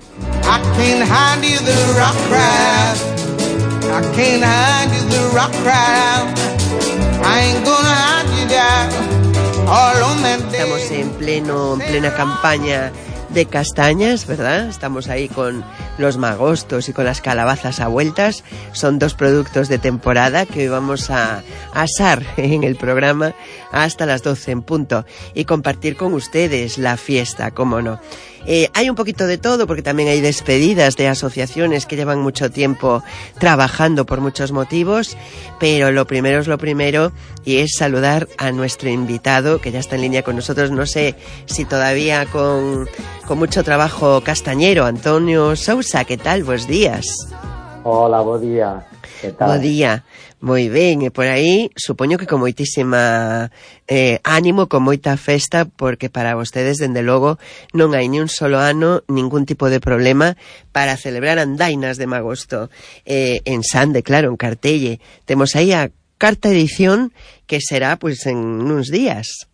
Estamos en plena campaña de castañas, ¿verdad? Estamos ahí con los magostos y con las calabazas a vueltas. Son dos productos de temporada que hoy vamos a asar en el programa hasta las 12 en punto y compartir con ustedes la fiesta, cómo no. Hay un poquito de todo porque también hay despedidas de asociaciones que llevan mucho tiempo trabajando por muchos motivos, pero lo primero es lo primero y es saludar a nuestro invitado que ya está en línea con nosotros, no sé si todavía con mucho trabajo castañero, Antonio Sousa. ¿Qué tal? Buenos días. Hola, bo día. Que tal? Bo día. Moi ben, e por aí supoño que con moitísima ánimo, con moita festa, porque para vostedes, dende logo, non hai ni un solo ano ningún tipo de problema para celebrar andainas de magosto. En Sande, claro, en Cartelle. Temos aí a cuarta edición que será, pois, en uns días.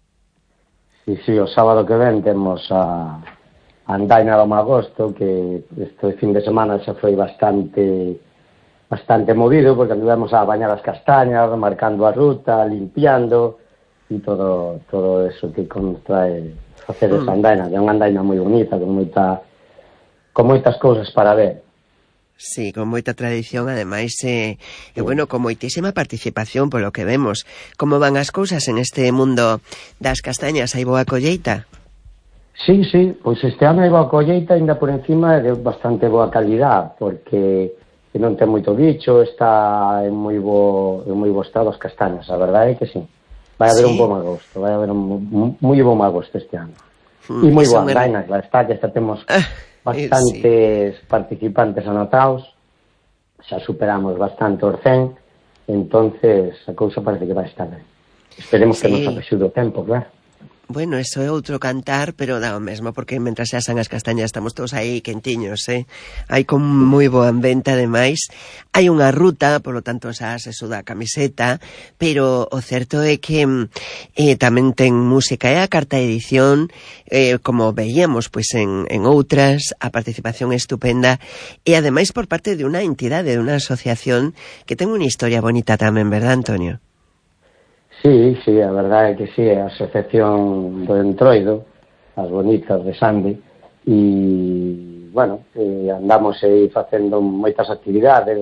Sí, o sábado que ven temos a andaina do magosto, que este fin de semana xa foi bastante movido, porque anduvemos a bañar as castañas, marcando a ruta, limpiando e todo eso que contrae facer esa andaina. É unha andaina moi bonita, con moitas cousas para ver. Sí, con moita tradición, ademais, bueno, con moitísima participación polo que vemos. Como van as cousas en este mundo das castañas? Hai boa colleita? Sí, pois este ano hai boa colleita, ainda por encima de bastante boa calidad, porque non ten moito bicho, está en moi bo estado as castañas, a verdade é que sí. Vai haber un bo magosto, vai haber un moi bo magosto este ano. E moi boa andaina, claro está, que esta temos bastantes participantes anotados, xa superamos bastante os 100, entonces a cousa parece que vai estar ben. Esperemos que nos axude o tempo, claro. Bueno, eso é outro cantar, pero dá o mesmo, porque mentras se asan as castañas estamos todos aí quentiños, Hai con moi boa ambiente, ademais. Hai unha ruta, por lo tanto xa se suda a camiseta, pero o certo é que tamén ten música, a carta edición, como veíamos pois en outras, a participación é estupenda, e ademais por parte de unha entidade, de unha asociación que ten unha historia bonita tamén, verdad, Antonio? Sí, a verdade é que sí, a Asociación do Entroido, as bonitas de Sande, e, bueno, andamos aí facendo moitas actividades,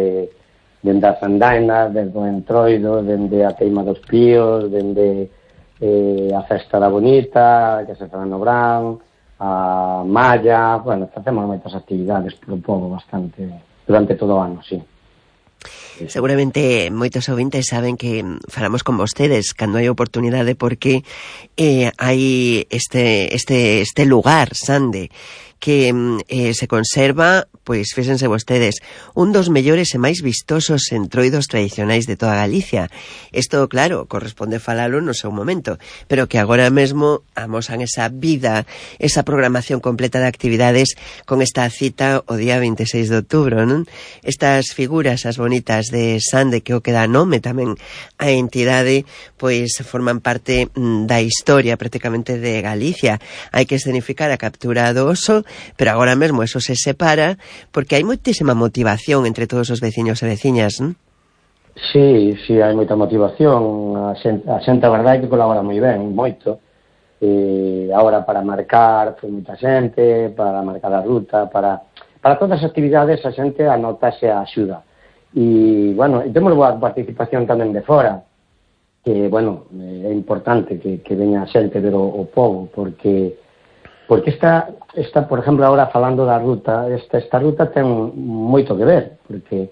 dende as andainas, desde o Entroido, dende a Queima dos Píos, dende a Festa da Bonita, que se fala no Brán, a Malla, bueno, facemos moitas actividades polo pobo bastante durante todo o ano, sí. Seguramente moitos ouvintes saben que falamos con vostedes cando hai oportunidade porque hai este lugar, Sande, que se conserva, pois fíxense vostedes, un dos mellores e máis vistosos entroidos tradicionais de toda Galicia. Isto, claro, corresponde falalo no seu momento, pero que agora mesmo amosan esa vida, esa programación completa de actividades con esta cita o día 26 de outubro, non? Estas figuras, as bonitas de Sande, que o que dá nome tamén a entidade, pois forman parte da historia prácticamente de Galicia. Hai que escenificar a captura do oso, pero agora mesmo eso se separa porque hai moitísima motivación entre todos os veciños e veciñas, non? Sí, hai moita motivación, a xente a verdade é que colabora moi ben, moito. Agora para marcar foi moita xente, para marcar a ruta, para todas as actividades a xente anotase a axuda. E, bueno, temos boa participación tamén de fora, que, bueno, é importante que veña a xente ver o pobo, porque esta, por exemplo, agora falando da ruta, esta ruta ten moito que ver, porque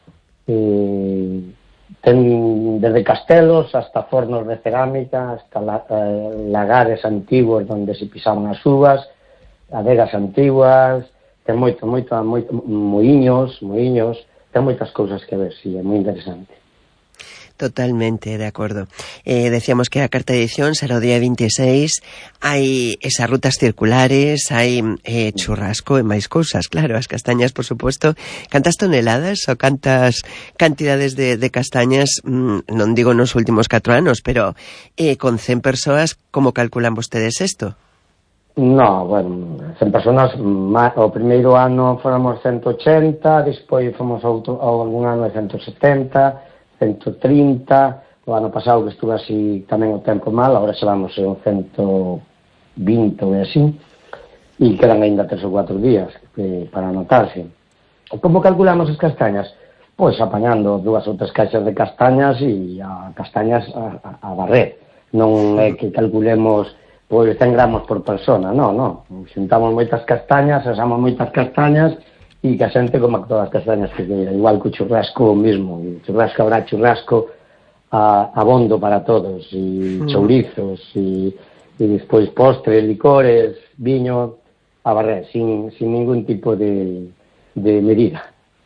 ten desde castelos hasta fornos de cerámica, hasta lagares antigos onde se pisaban as uvas, adegas antiguas, ten moitos moinhos, ten moitas cousas que ver, sí, é moi interesante. Totalmente, de acordo. Decíamos que a carta de edición será o día 26, hai esas rutas circulares, hai churrasco e máis cousas, claro, as castañas, por suposto. Cantas toneladas ou cantas cantidades de castañas, non digo nos últimos 4 anos, pero con 100 persoas, como calculan vostedes isto? No, bueno, 100 personas, o primeiro ano fóramos 180, despois fomos algún ano de 170, 130, o ano pasado que estuve así tamén o tempo mal, agora xa vamos en 120 ou así, e quedan ainda 3 ou 4 días para anotarse. Como calculamos as castañas? Pois apañando 2 ou 3 caixas de castañas e a castañas a barrer. Non é que calculemos pois 100 gramos por persona, non. Xuntamos moitas castañas, asamos moitas castañas e que a xente coma todas as castañas que queira, igual que o churrasco mismo, habrá churrasco abondo para todos, e chourizos, e despois postres, licores, viño, a barrer, sin ningún tipo de medida.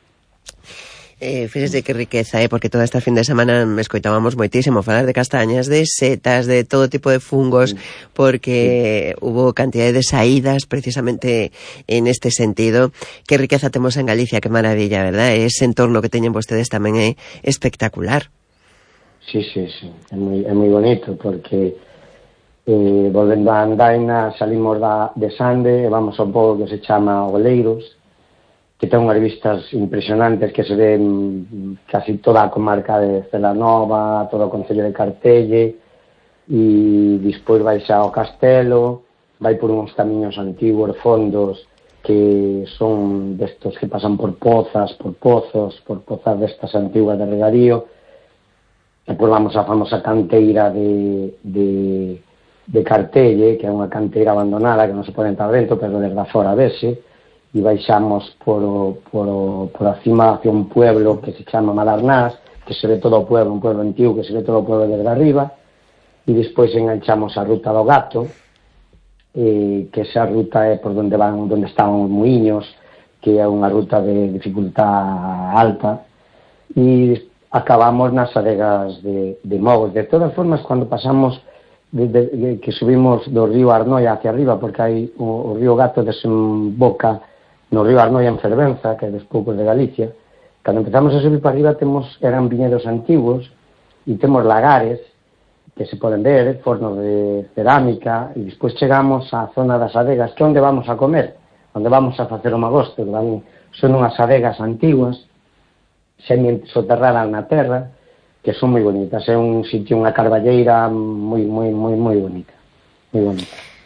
Fíjese que riqueza, porque toda esta fin de semana me escoitábamos moitísimo falar de castañas, de setas, de todo tipo de fungos, porque hubo cantidad de saídas precisamente en este sentido. Que riqueza temos en Galicia, que maravilla, verdad? Ese entorno que teñen vostedes tamén é espectacular. Sí, é moi bonito, porque volvendo a Andaina, salimos de Sande e vamos a un pobo que se chama Oleiros, que ten unhas vistas impresionantes que se ven casi toda a comarca de Celanova, todo o concello de Cartelle, e despois vai xa ao castelo, vai por uns camiños antigos, fondos, que son destos que pasan por pozas, por pozos destas antiguas de regadío, e depois vamos á famosa canteira de Cartelle, que é unha canteira abandonada que non se pode entrar dentro, pero desde fora vese, e baixamos por acima hacia un pueblo que se chama Malarnás, que se ve todo o pueblo, un pueblo antigo que se ve todo o pueblo desde arriba, e despois enganchamos a ruta do Gato, que esa ruta é por onde están os muiños, que é unha ruta de dificultad alta, e acabamos nas adegas de Mogos. De todas formas, cando pasamos que subimos do río Arnoia hacia arriba, porque hai o río Gato desemboca no río Arnoia en Fervenza, que é dos poucos de Galicia. Cando empezamos a subir para arriba eran viñedos antigos e temos lagares que se poden ver, fornos de cerámica, e despois chegamos á zona das adegas, que é onde vamos a comer, onde vamos a facer o magosto, son unhas adegas antiguas, soterradas na terra, que son moi bonitas, é un sitio, unha carballeira moi bonita, moi bonita.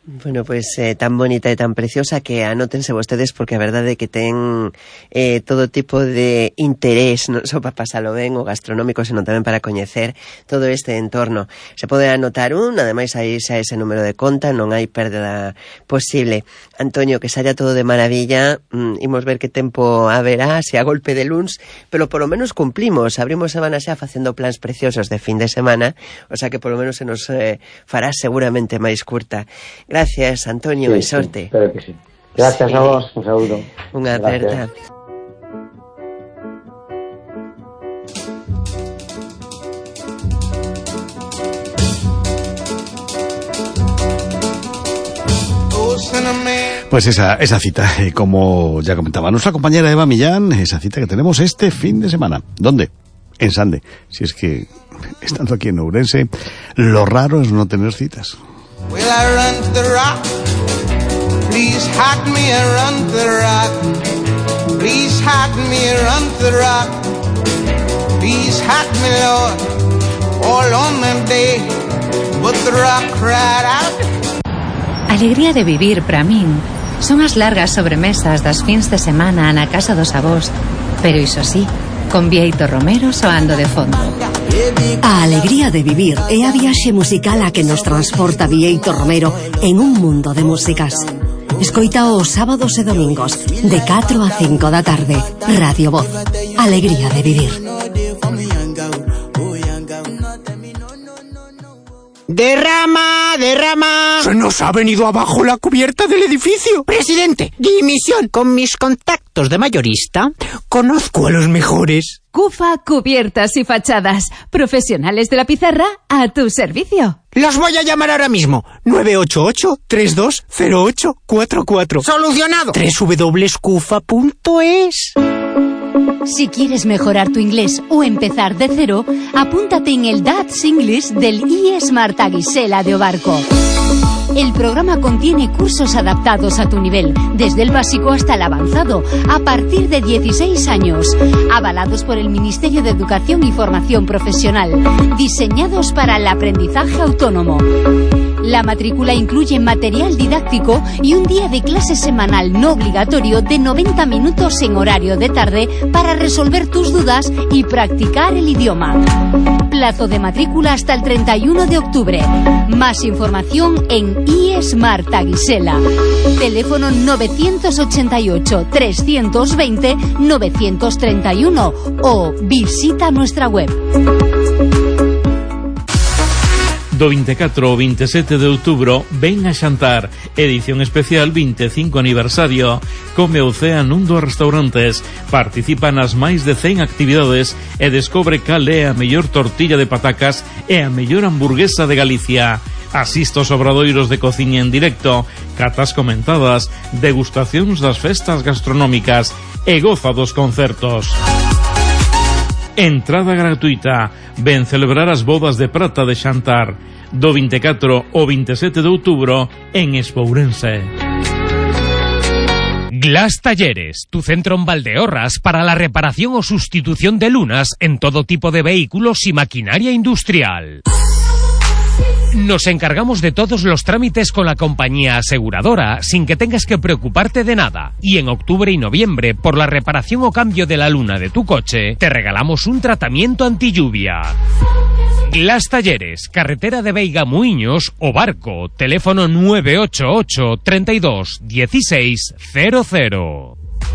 Bueno, pues tan bonita e tan preciosa que anótense vostedes porque a verdade é que ten todo tipo de interés, non só para pasalo ben o gastronómico, senón tamén para coñecer todo este entorno. Se pode anotar ademais aí xa ese número de conta, non hai perda posible. Antonio, que saia todo de maravilla, imos ver que tempo haberá, se a golpe de luns, pero por lo menos cumplimos, abrimos semana xa facendo plans preciosos de fin de semana, o sea que por lo menos se nos fará seguramente máis curta. Gracias, Antonio, sí, e sorte. Sí, espero que sí. Gracias a vos, un saludo. Unha aperta. Pues esa cita, como ya comentaba nuestra compañera Eva Millán, esa cita que tenemos este fin de semana. ¿Dónde? En Sande. Si es que, estando aquí en Ourense, lo raro es no tener citas. Will I run to the rock? Please hide me, I run to the rock. Please hide me, I run to the rock. Please hide me, Lord, all on that day. But the rock cried out. Alegría de vivir para min son as largas sobremesas das fins de semana na casa dos avós, pero iso sí, con Bieito Romero soando de fondo. A alegría de vivir é a viaxe musical a que nos transporta Bieito Romero en un mundo de músicas. Escoita os sábados e domingos de 4 a 5 da tarde. Radio Voz. Alegría de vivir. ¡Derrama! ¡Derrama! Se nos ha venido abajo la cubierta del edificio. Presidente, dimisión. Con mis contactos de mayorista, conozco a los mejores. Cufa Cubiertas y Fachadas. Profesionales de la pizarra a tu servicio. Los voy a llamar ahora mismo. 988-320844. ¡Solucionado! www.cufa.es. Si quieres mejorar tu inglés o empezar de cero, apúntate en el That's English del iESmart Aguisela de Obarco. El programa contiene cursos adaptados a tu nivel, desde el básico hasta el avanzado, a partir de 16 años, avalados por el Ministerio de Educación y Formación Profesional, diseñados para el aprendizaje autónomo. La matrícula incluye material didáctico y un día de clase semanal no obligatorio de 90 minutos en horario de tarde para resolver tus dudas y practicar el idioma. Plazo de matrícula hasta el 31 de octubre. Más información en iESmart Aguisela. Teléfono 988-320-931 o visita nuestra web. Do 24 ao 27 de outubro, ven a xantar, edición especial 25 aniversario. Come o cea nun dos restaurantes, participa nas máis de 100 actividades e descobre cal é a mellor tortilla de patacas e a mellor hamburguesa de Galicia. Asiste aos obradoiros de cociña en directo, catas comentadas, degustacións das festas gastronómicas e goza dos concertos. Entrada gratuita. Ven celebrar as bodas de prata de Xantar do 24 ao 27 de outubro en Espourense. Glass Talleres, tu centro en Valdeorras para la reparación o sustitución de lunas en todo tipo de vehículos y maquinaria industrial. Nos encargamos de todos los trámites con la compañía aseguradora sin que tengas que preocuparte de nada. Y en octubre y noviembre, por la reparación o cambio de la luna de tu coche, te regalamos un tratamiento antilluvia. Glass Talleres, carretera de Veiga Muiños o Barco, teléfono 988 32 16 00.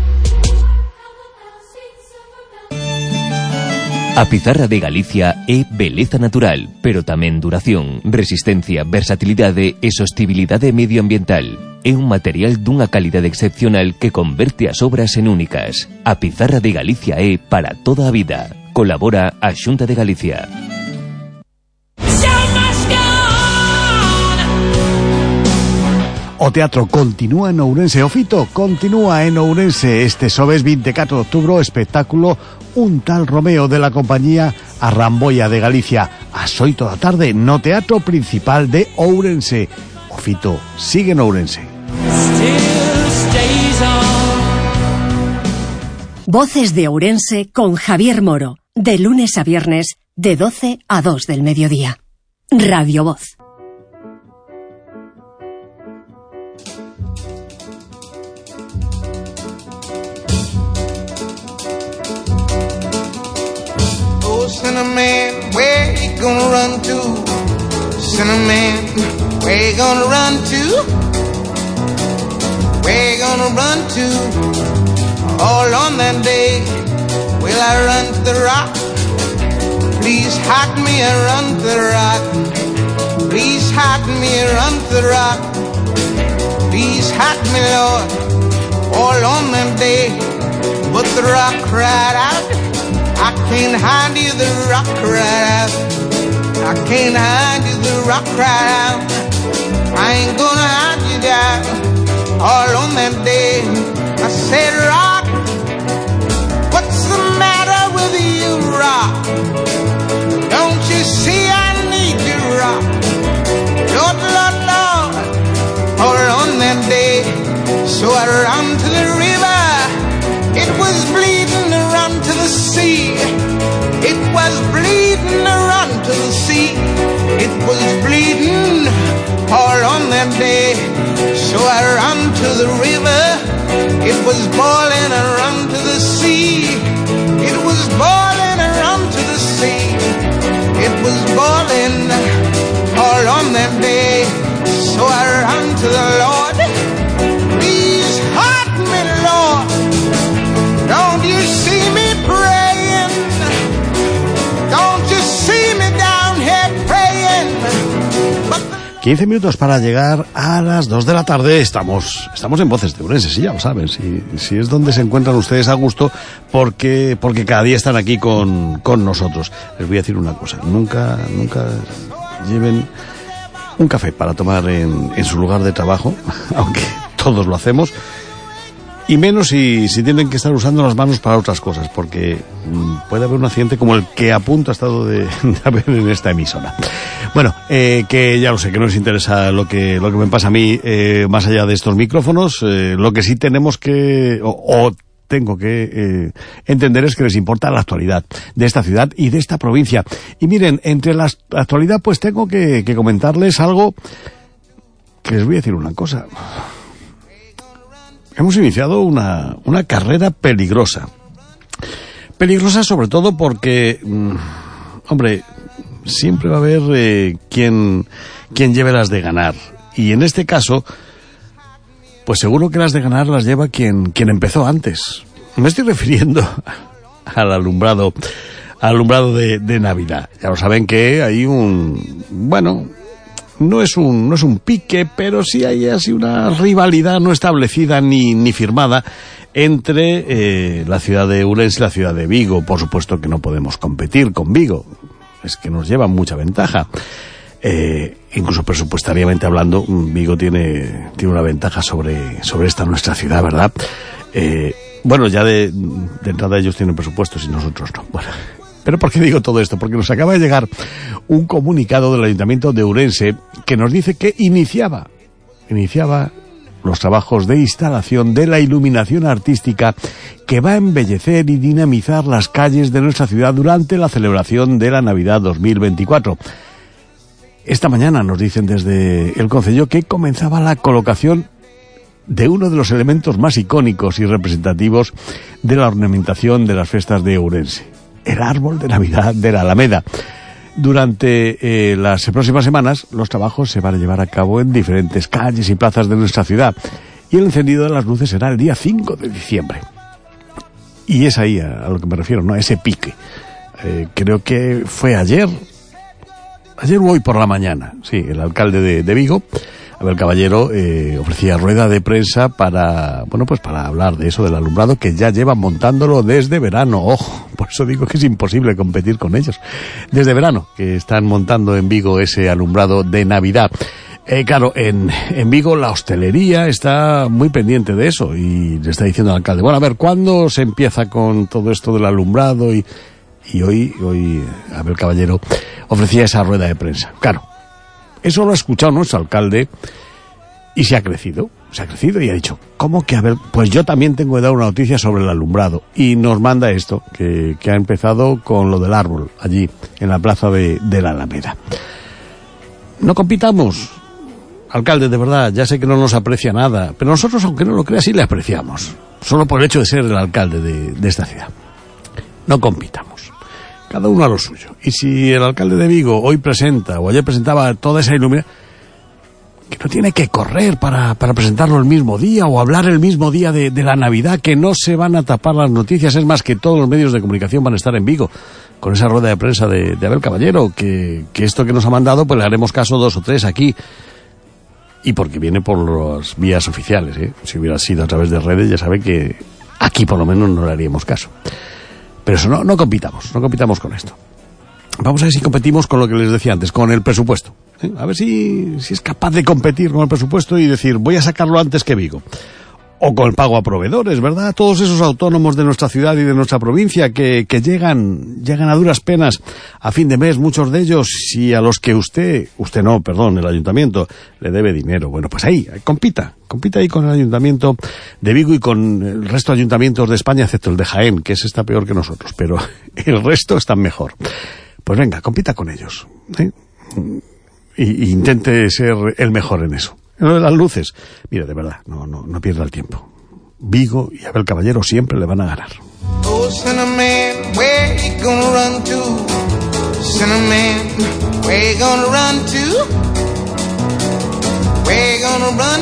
A pizarra de Galicia é beleza natural, pero tamén duración, resistencia, versatilidade e sostibilidade medioambiental. É un material dunha calidade excepcional que converte as obras en únicas. A pizarra de Galicia é para toda a vida. Colabora a Xunta de Galicia. O teatro continúa en Ourense. O Fito continúa en Ourense este xoves 24 de outubro, espectáculo Un tal Romeo de la compañía A Ramboia de Galicia, ás 8 da tarde no Teatro Principal de Ourense. O Fito sigue en Ourense. Voces de Ourense con Javier Moro, de lunes a viernes, de 12 a 2 del mediodía. Radio Voz. gonna run to? Cinnamon, where you gonna run to? Where you gonna run to? All on that day, will I run to the rock? Please hide me and run to the rock. Please hide me and run to the rock. Please hide me, Lord, all on that day. But the rock cried out, I can't hide you, the rock cried out. I can't hide you, the rock cried out. I ain't gonna hide you down. All on that day, I said, rock, what's the matter with you, rock? Don't you see I need you, rock? Lord, Lord, Lord, all on that day. So I ran to the river, it was bleeding to run to the sea. It was bleeding to run to the sea. It was bleeding all on that day. So I ran to the river, it was boiling and run to the sea. It was boiling and run to the sea. It was boiling all on that day. So I ran to the Lord. Please hide me, Lord. Don't you see me praying? Don't you see me down here praying? 15 minutos para llegar a las 2 de la tarde. Estamos en Voces de Ourense, sí, ya lo saben. Si es donde se encuentran ustedes a gusto, porque cada día están aquí con nosotros. Les voy a decir una cosa. Nunca lleven un café para tomar en su lugar de trabajo, aunque todos lo hacemos. Y menos si tienen que estar usando las manos para otras cosas, porque puede haber un accidente como el que a punto ha estado de haber en esta emisora. Bueno, que ya lo sé, que no les interesa lo que me pasa a mí más allá de estos micrófonos. Lo que sí tenemos que, tengo que entender es que les importa la actualidad de esta ciudad y de esta provincia. Y miren, entre la actualidad pues tengo que comentarles algo que les voy a decir una cosa. Hemos iniciado una carrera peligrosa. Peligrosa sobre todo porque, hombre, siempre va a haber quien lleve las de ganar. Y en este caso, pues seguro que las de ganar las lleva quien empezó antes. Me estoy refiriendo al alumbrado de Navidad. Ya lo saben que hay no es un pique, pero sí hay así una rivalidad no establecida ni firmada entre la ciudad de Ourense y la ciudad de Vigo. Por supuesto que no podemos competir con Vigo, es que nos lleva mucha ventaja. Incluso presupuestariamente hablando, Vigo tiene una ventaja sobre esta nuestra ciudad, ¿verdad? Bueno, ya de entrada ellos tienen presupuestos y nosotros no. Bueno, pero ¿por qué digo todo esto? Porque nos acaba de llegar un comunicado del Ayuntamiento de Ourense que nos dice que iniciaba los trabajos de instalación de la iluminación artística que va a embellecer y dinamizar las calles de nuestra ciudad durante la celebración de la Navidad 2024. Esta mañana nos dicen desde el concello que comenzaba la colocación de uno de los elementos más icónicos y representativos de la ornamentación de las fiestas de Ourense, el árbol de Navidad de la Alameda. Durante las próximas semanas los trabajos se van a llevar a cabo en diferentes calles y plazas de nuestra ciudad y el encendido de las luces será el día 5 de diciembre. Y es ahí a lo que me refiero, ¿no? A ese pique. Creo que fue ayer o hoy por la mañana, sí, el alcalde de Vigo, Abel Caballero, ofrecía rueda de prensa para hablar de eso del alumbrado, que ya llevan montándolo desde verano. Ojo, por eso digo que es imposible competir con ellos. Desde verano que están montando en Vigo ese alumbrado de Navidad. Claro, en Vigo la hostelería está muy pendiente de eso y le está diciendo al alcalde, bueno, a ver, ¿cuándo se empieza con todo esto del alumbrado? Y hoy Abel Caballero ofrecía esa rueda de prensa. Claro, eso lo ha escuchado nuestro alcalde y se ha crecido y ha dicho, ¿cómo que? A ver, pues yo también tengo que dar una noticia sobre el alumbrado. Y nos manda esto, que ha empezado con lo del árbol, allí, en la plaza de la Alameda. No compitamos, alcalde, de verdad, ya sé que no nos aprecia nada, pero nosotros, aunque no lo crea, sí le apreciamos, solo por el hecho de ser el alcalde de esta ciudad. No compitamos. cada uno a lo suyo. Y si el alcalde de Vigo hoy presenta, o ayer presentaba toda esa iluminación, que no tiene que correr para presentarlo el mismo día, o hablar el mismo día de la Navidad, que no se van a tapar las noticias, es más, que todos los medios de comunicación van a estar en Vigo, con esa rueda de prensa de Abel Caballero, que esto que nos ha mandado, pues le haremos caso 2 o 3 aquí, y porque viene por las vías oficiales, ¿eh? Si hubiera sido a través de redes, ya sabe que aquí por lo menos no le haríamos caso. Pero eso no compitamos con esto. Vamos a ver si competimos con lo que les decía antes, con el presupuesto. A ver si es capaz de competir con el presupuesto y decir, voy a sacarlo antes que Vigo. O con el pago a proveedores, ¿verdad? Todos esos autónomos de nuestra ciudad y de nuestra provincia que llegan a duras penas a fin de mes, muchos de ellos, y a los que el ayuntamiento le debe dinero. Bueno, pues ahí, compita ahí con el ayuntamiento de Vigo y con el resto de ayuntamientos de España, excepto el de Jaén, que ese está peor que nosotros, pero el resto están mejor. Pues venga, compita con ellos, ¿eh? Y intente ser el mejor en eso. En lo de las luces, mira, de verdad, no pierda el tiempo. Vigo y Abel Caballero siempre le van a ganar. Oh, Cinnamon, where you gonna run to? Cinnamon, where you gonna run to? Where you gonna run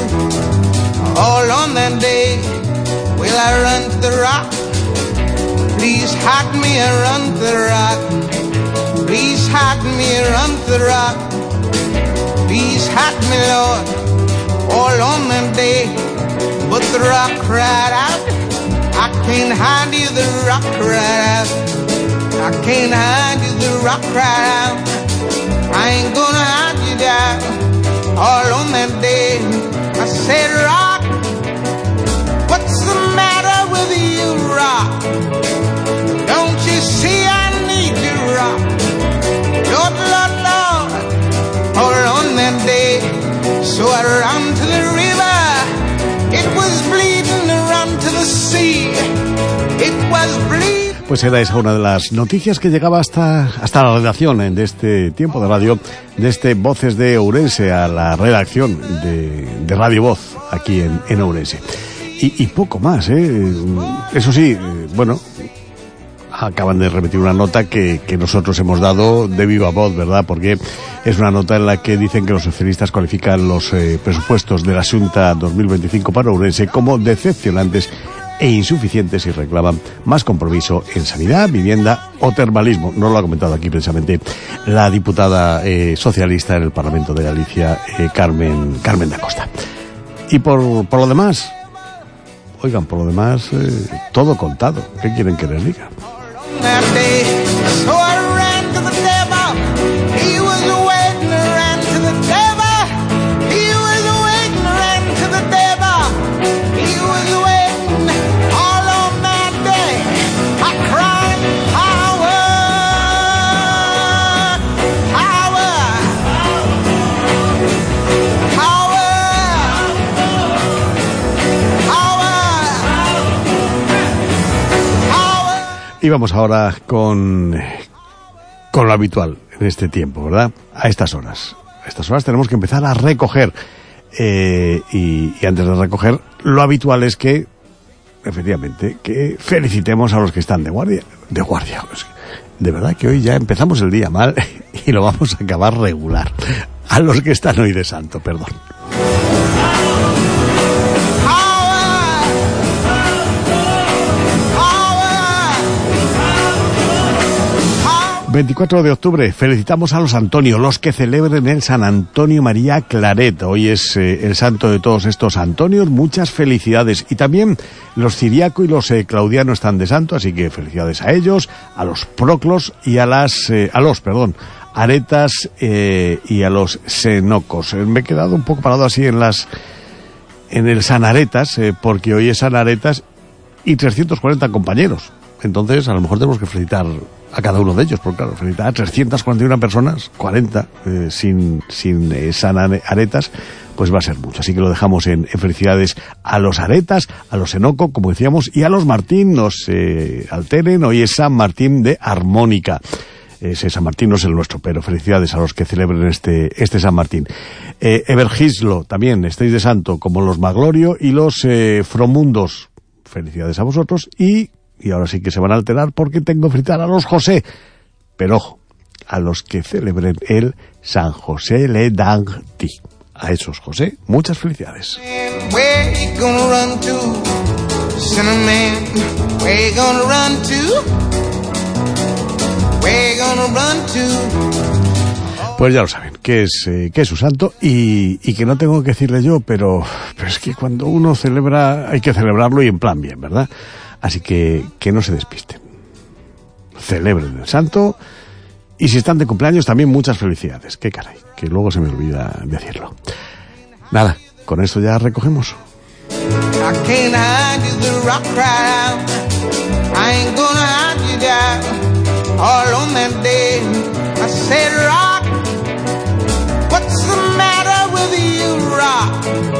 to? All on that day, will I run to the rock? Please hide me and run to the rock. Please hide me and run to the rock. Please hide me, Lord, all on that day. But the rock cried out, I can't hide you, the rock cried out. I can't hide you, the rock cried out. I ain't gonna hide you down, all on that day. I said, rock, what's the matter with you, rock? Don't you see I need you, rock? Lord, Lord, Lord, all on that day. So I ran to the river, it was bleeding, ran to the sea, it was bleeding. Pues era esa una de las noticias que llegaba hasta la redacción de este tiempo de radio, de este Voces de Ourense, a la redacción de Radio Voz aquí en Ourense. Y poco más, ¿eh? Eso sí, bueno, acaban de repetir una nota que nosotros hemos dado de viva voz, ¿verdad? Porque es una nota en la que dicen que los socialistas cualifican los presupuestos de la Xunta 2025 para Ourense como decepcionantes e insuficientes y reclaman más compromiso en sanidad, vivienda o termalismo. No lo ha comentado aquí precisamente la diputada socialista en el Parlamento de Galicia, Carmen da Costa. Y por lo demás, oigan, todo contado. ¿Qué quieren que les diga? That day, so I ran to the devil. He was waiting, ran to the devil. He was waiting, ran to the devil. He was waiting all on that day. I cried, power, power, power. Y vamos ahora con lo habitual en este tiempo, ¿verdad? A estas horas tenemos que empezar a recoger. Y antes de recoger, lo habitual es que, efectivamente, que felicitemos a los que están de guardia. De verdad que hoy ya empezamos el día mal y lo vamos a acabar regular. A los que están hoy de santo, perdón. 24 de octubre, felicitamos a los Antonio, los que celebren el San Antonio María Claret. Hoy es el santo de todos estos Antonios, muchas felicidades. Y también los Ciriaco y los Claudiano están de santo, así que felicidades a ellos, a los Proclos y a los Aretas y a los Senocos. Me he quedado un poco parado así en el San Aretas, porque hoy es San Aretas y 340 compañeros. Entonces, a lo mejor tenemos que felicitar a cada uno de ellos, porque claro, felicitar a 341 personas, 40 sin San Aretas, pues va a ser mucho. Así que lo dejamos en felicidades a los Aretas, a los Enoco, como decíamos, y a los Martín, nos alteren. Hoy es San Martín de Armónica. Ese San Martín no es el nuestro, pero felicidades a los que celebren este San Martín. Evergislo, también estáis de santo, como los Maglorio y los Fromundos. Felicidades a vosotros. Y y ahora sí que se van a alterar porque tengo que fritar a los José. Pero ojo, a los que celebren el San José le dan ti. A esos José, muchas felicidades. Where you gonna run to, Cinnamon? Where you gonna run to? Where you gonna run to? Pues ya lo saben, que es su santo y que no tengo que decirle yo, pero es que cuando uno celebra hay que celebrarlo y en plan bien, ¿verdad? Así que no se despisten. Celebren el santo y si están de cumpleaños también muchas felicidades. Qué caray, que luego se me olvida decirlo. Nada, con esto ya recogemos. I can't hide you the rock right out. I ain't gonna hide you down. All on that day, I said, rock, what's the matter with you, rock?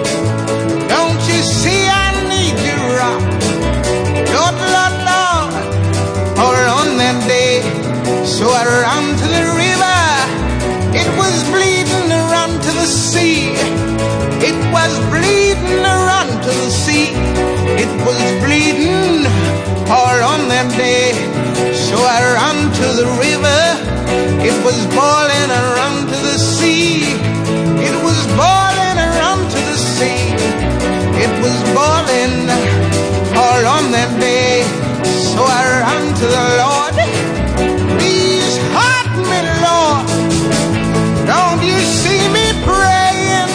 Don't you see I need you, rock? Lord, Lord, Lord, all on that day. So I ran to the river, it was bleeding to run to the sea. It was bleeding to run to the sea. It was bleeding all on that day. So I ran to the river, it was boiling and run to the sea. It was boiling and run to the sea. It was boiling all on that day. So I ran to the Lord. Please heart me, Lord. Don't you see me praying?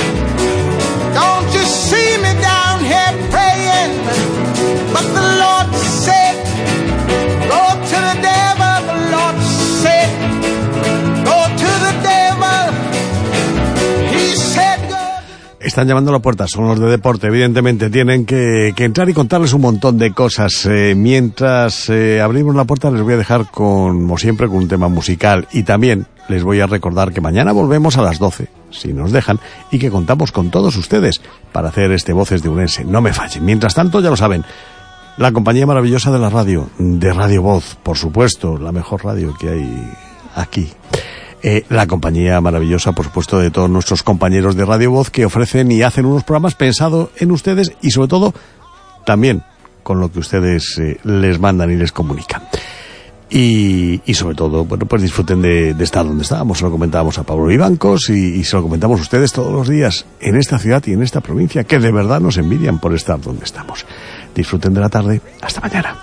Don't you see me down here praying? But the Lord said, go to the devil. The Lord said, go to the devil. He said, go. Están llamando a la puerta, son los de deporte, evidentemente tienen que entrar y contarles un montón de cosas. Mientras abrimos la puerta les voy a dejar como siempre con un tema musical y también les voy a recordar que mañana volvemos a las 12, si nos dejan, y que contamos con todos ustedes para hacer este Voces de Ourense. No me fallen. Mientras tanto, ya lo saben, la compañía maravillosa de la radio, de Radio Voz, por supuesto, la mejor radio que hay aquí. La compañía maravillosa, por supuesto, de todos nuestros compañeros de Radio Voz que ofrecen y hacen unos programas pensados en ustedes y, sobre todo, también con lo que ustedes les mandan y les comunican. Y sobre todo, bueno, pues disfruten de estar donde estábamos. Se lo comentábamos a Pablo Vivancos y se lo comentamos a ustedes todos los días en esta ciudad y en esta provincia, que de verdad nos envidian por estar donde estamos. Disfruten de la tarde. Hasta mañana.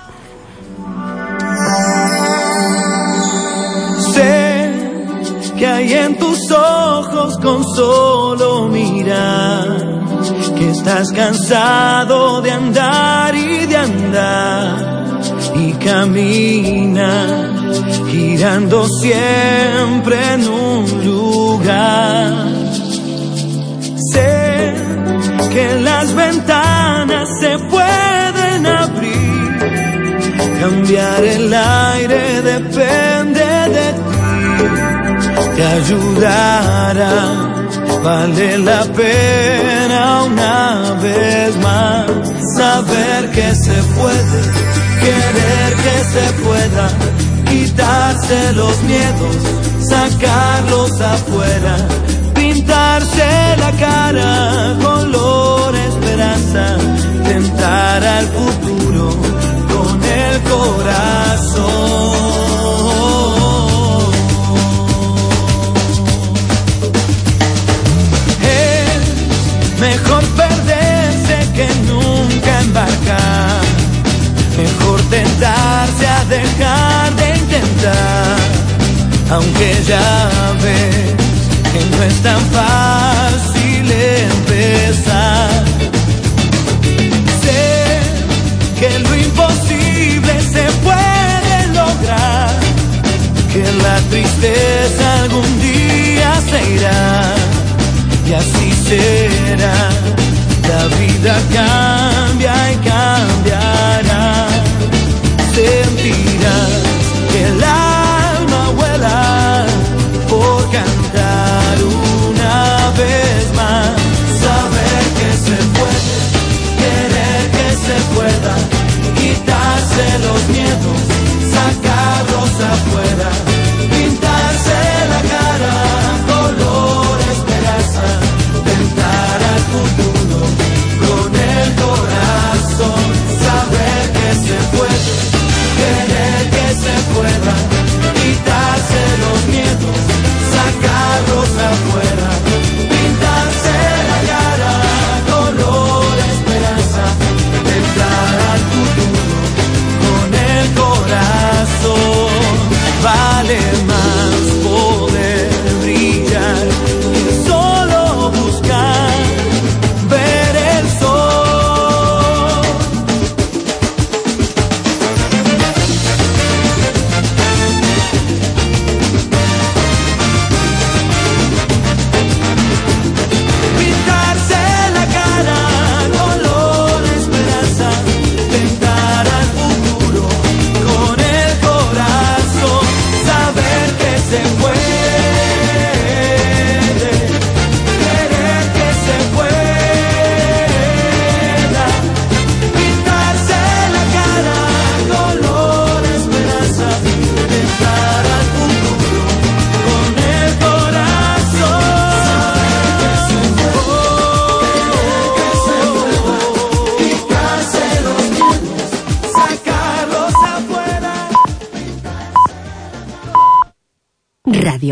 Sé que hay en tus ojos con solo mirar, que estás cansado de andar y de andar. Y camina girando siempre en un lugar. Sé que las ventanas se pueden abrir, cambiar el aire depende de ti. Te ayudará, vale la pena una vez más saber que se puede. Querer que se pueda, quitarse los miedos, sacarlos afuera, pintarse la cara, color esperanza, tentar al futuro con el corazón. Es mejor perderse que nunca embarcar. Mejor tentarse a dejar de intentar, aunque ya ves que no es tan fácil empezar. Sé que lo imposible se puede lograr, que la tristeza algún día se irá, y así será. La vida cambia y cambia.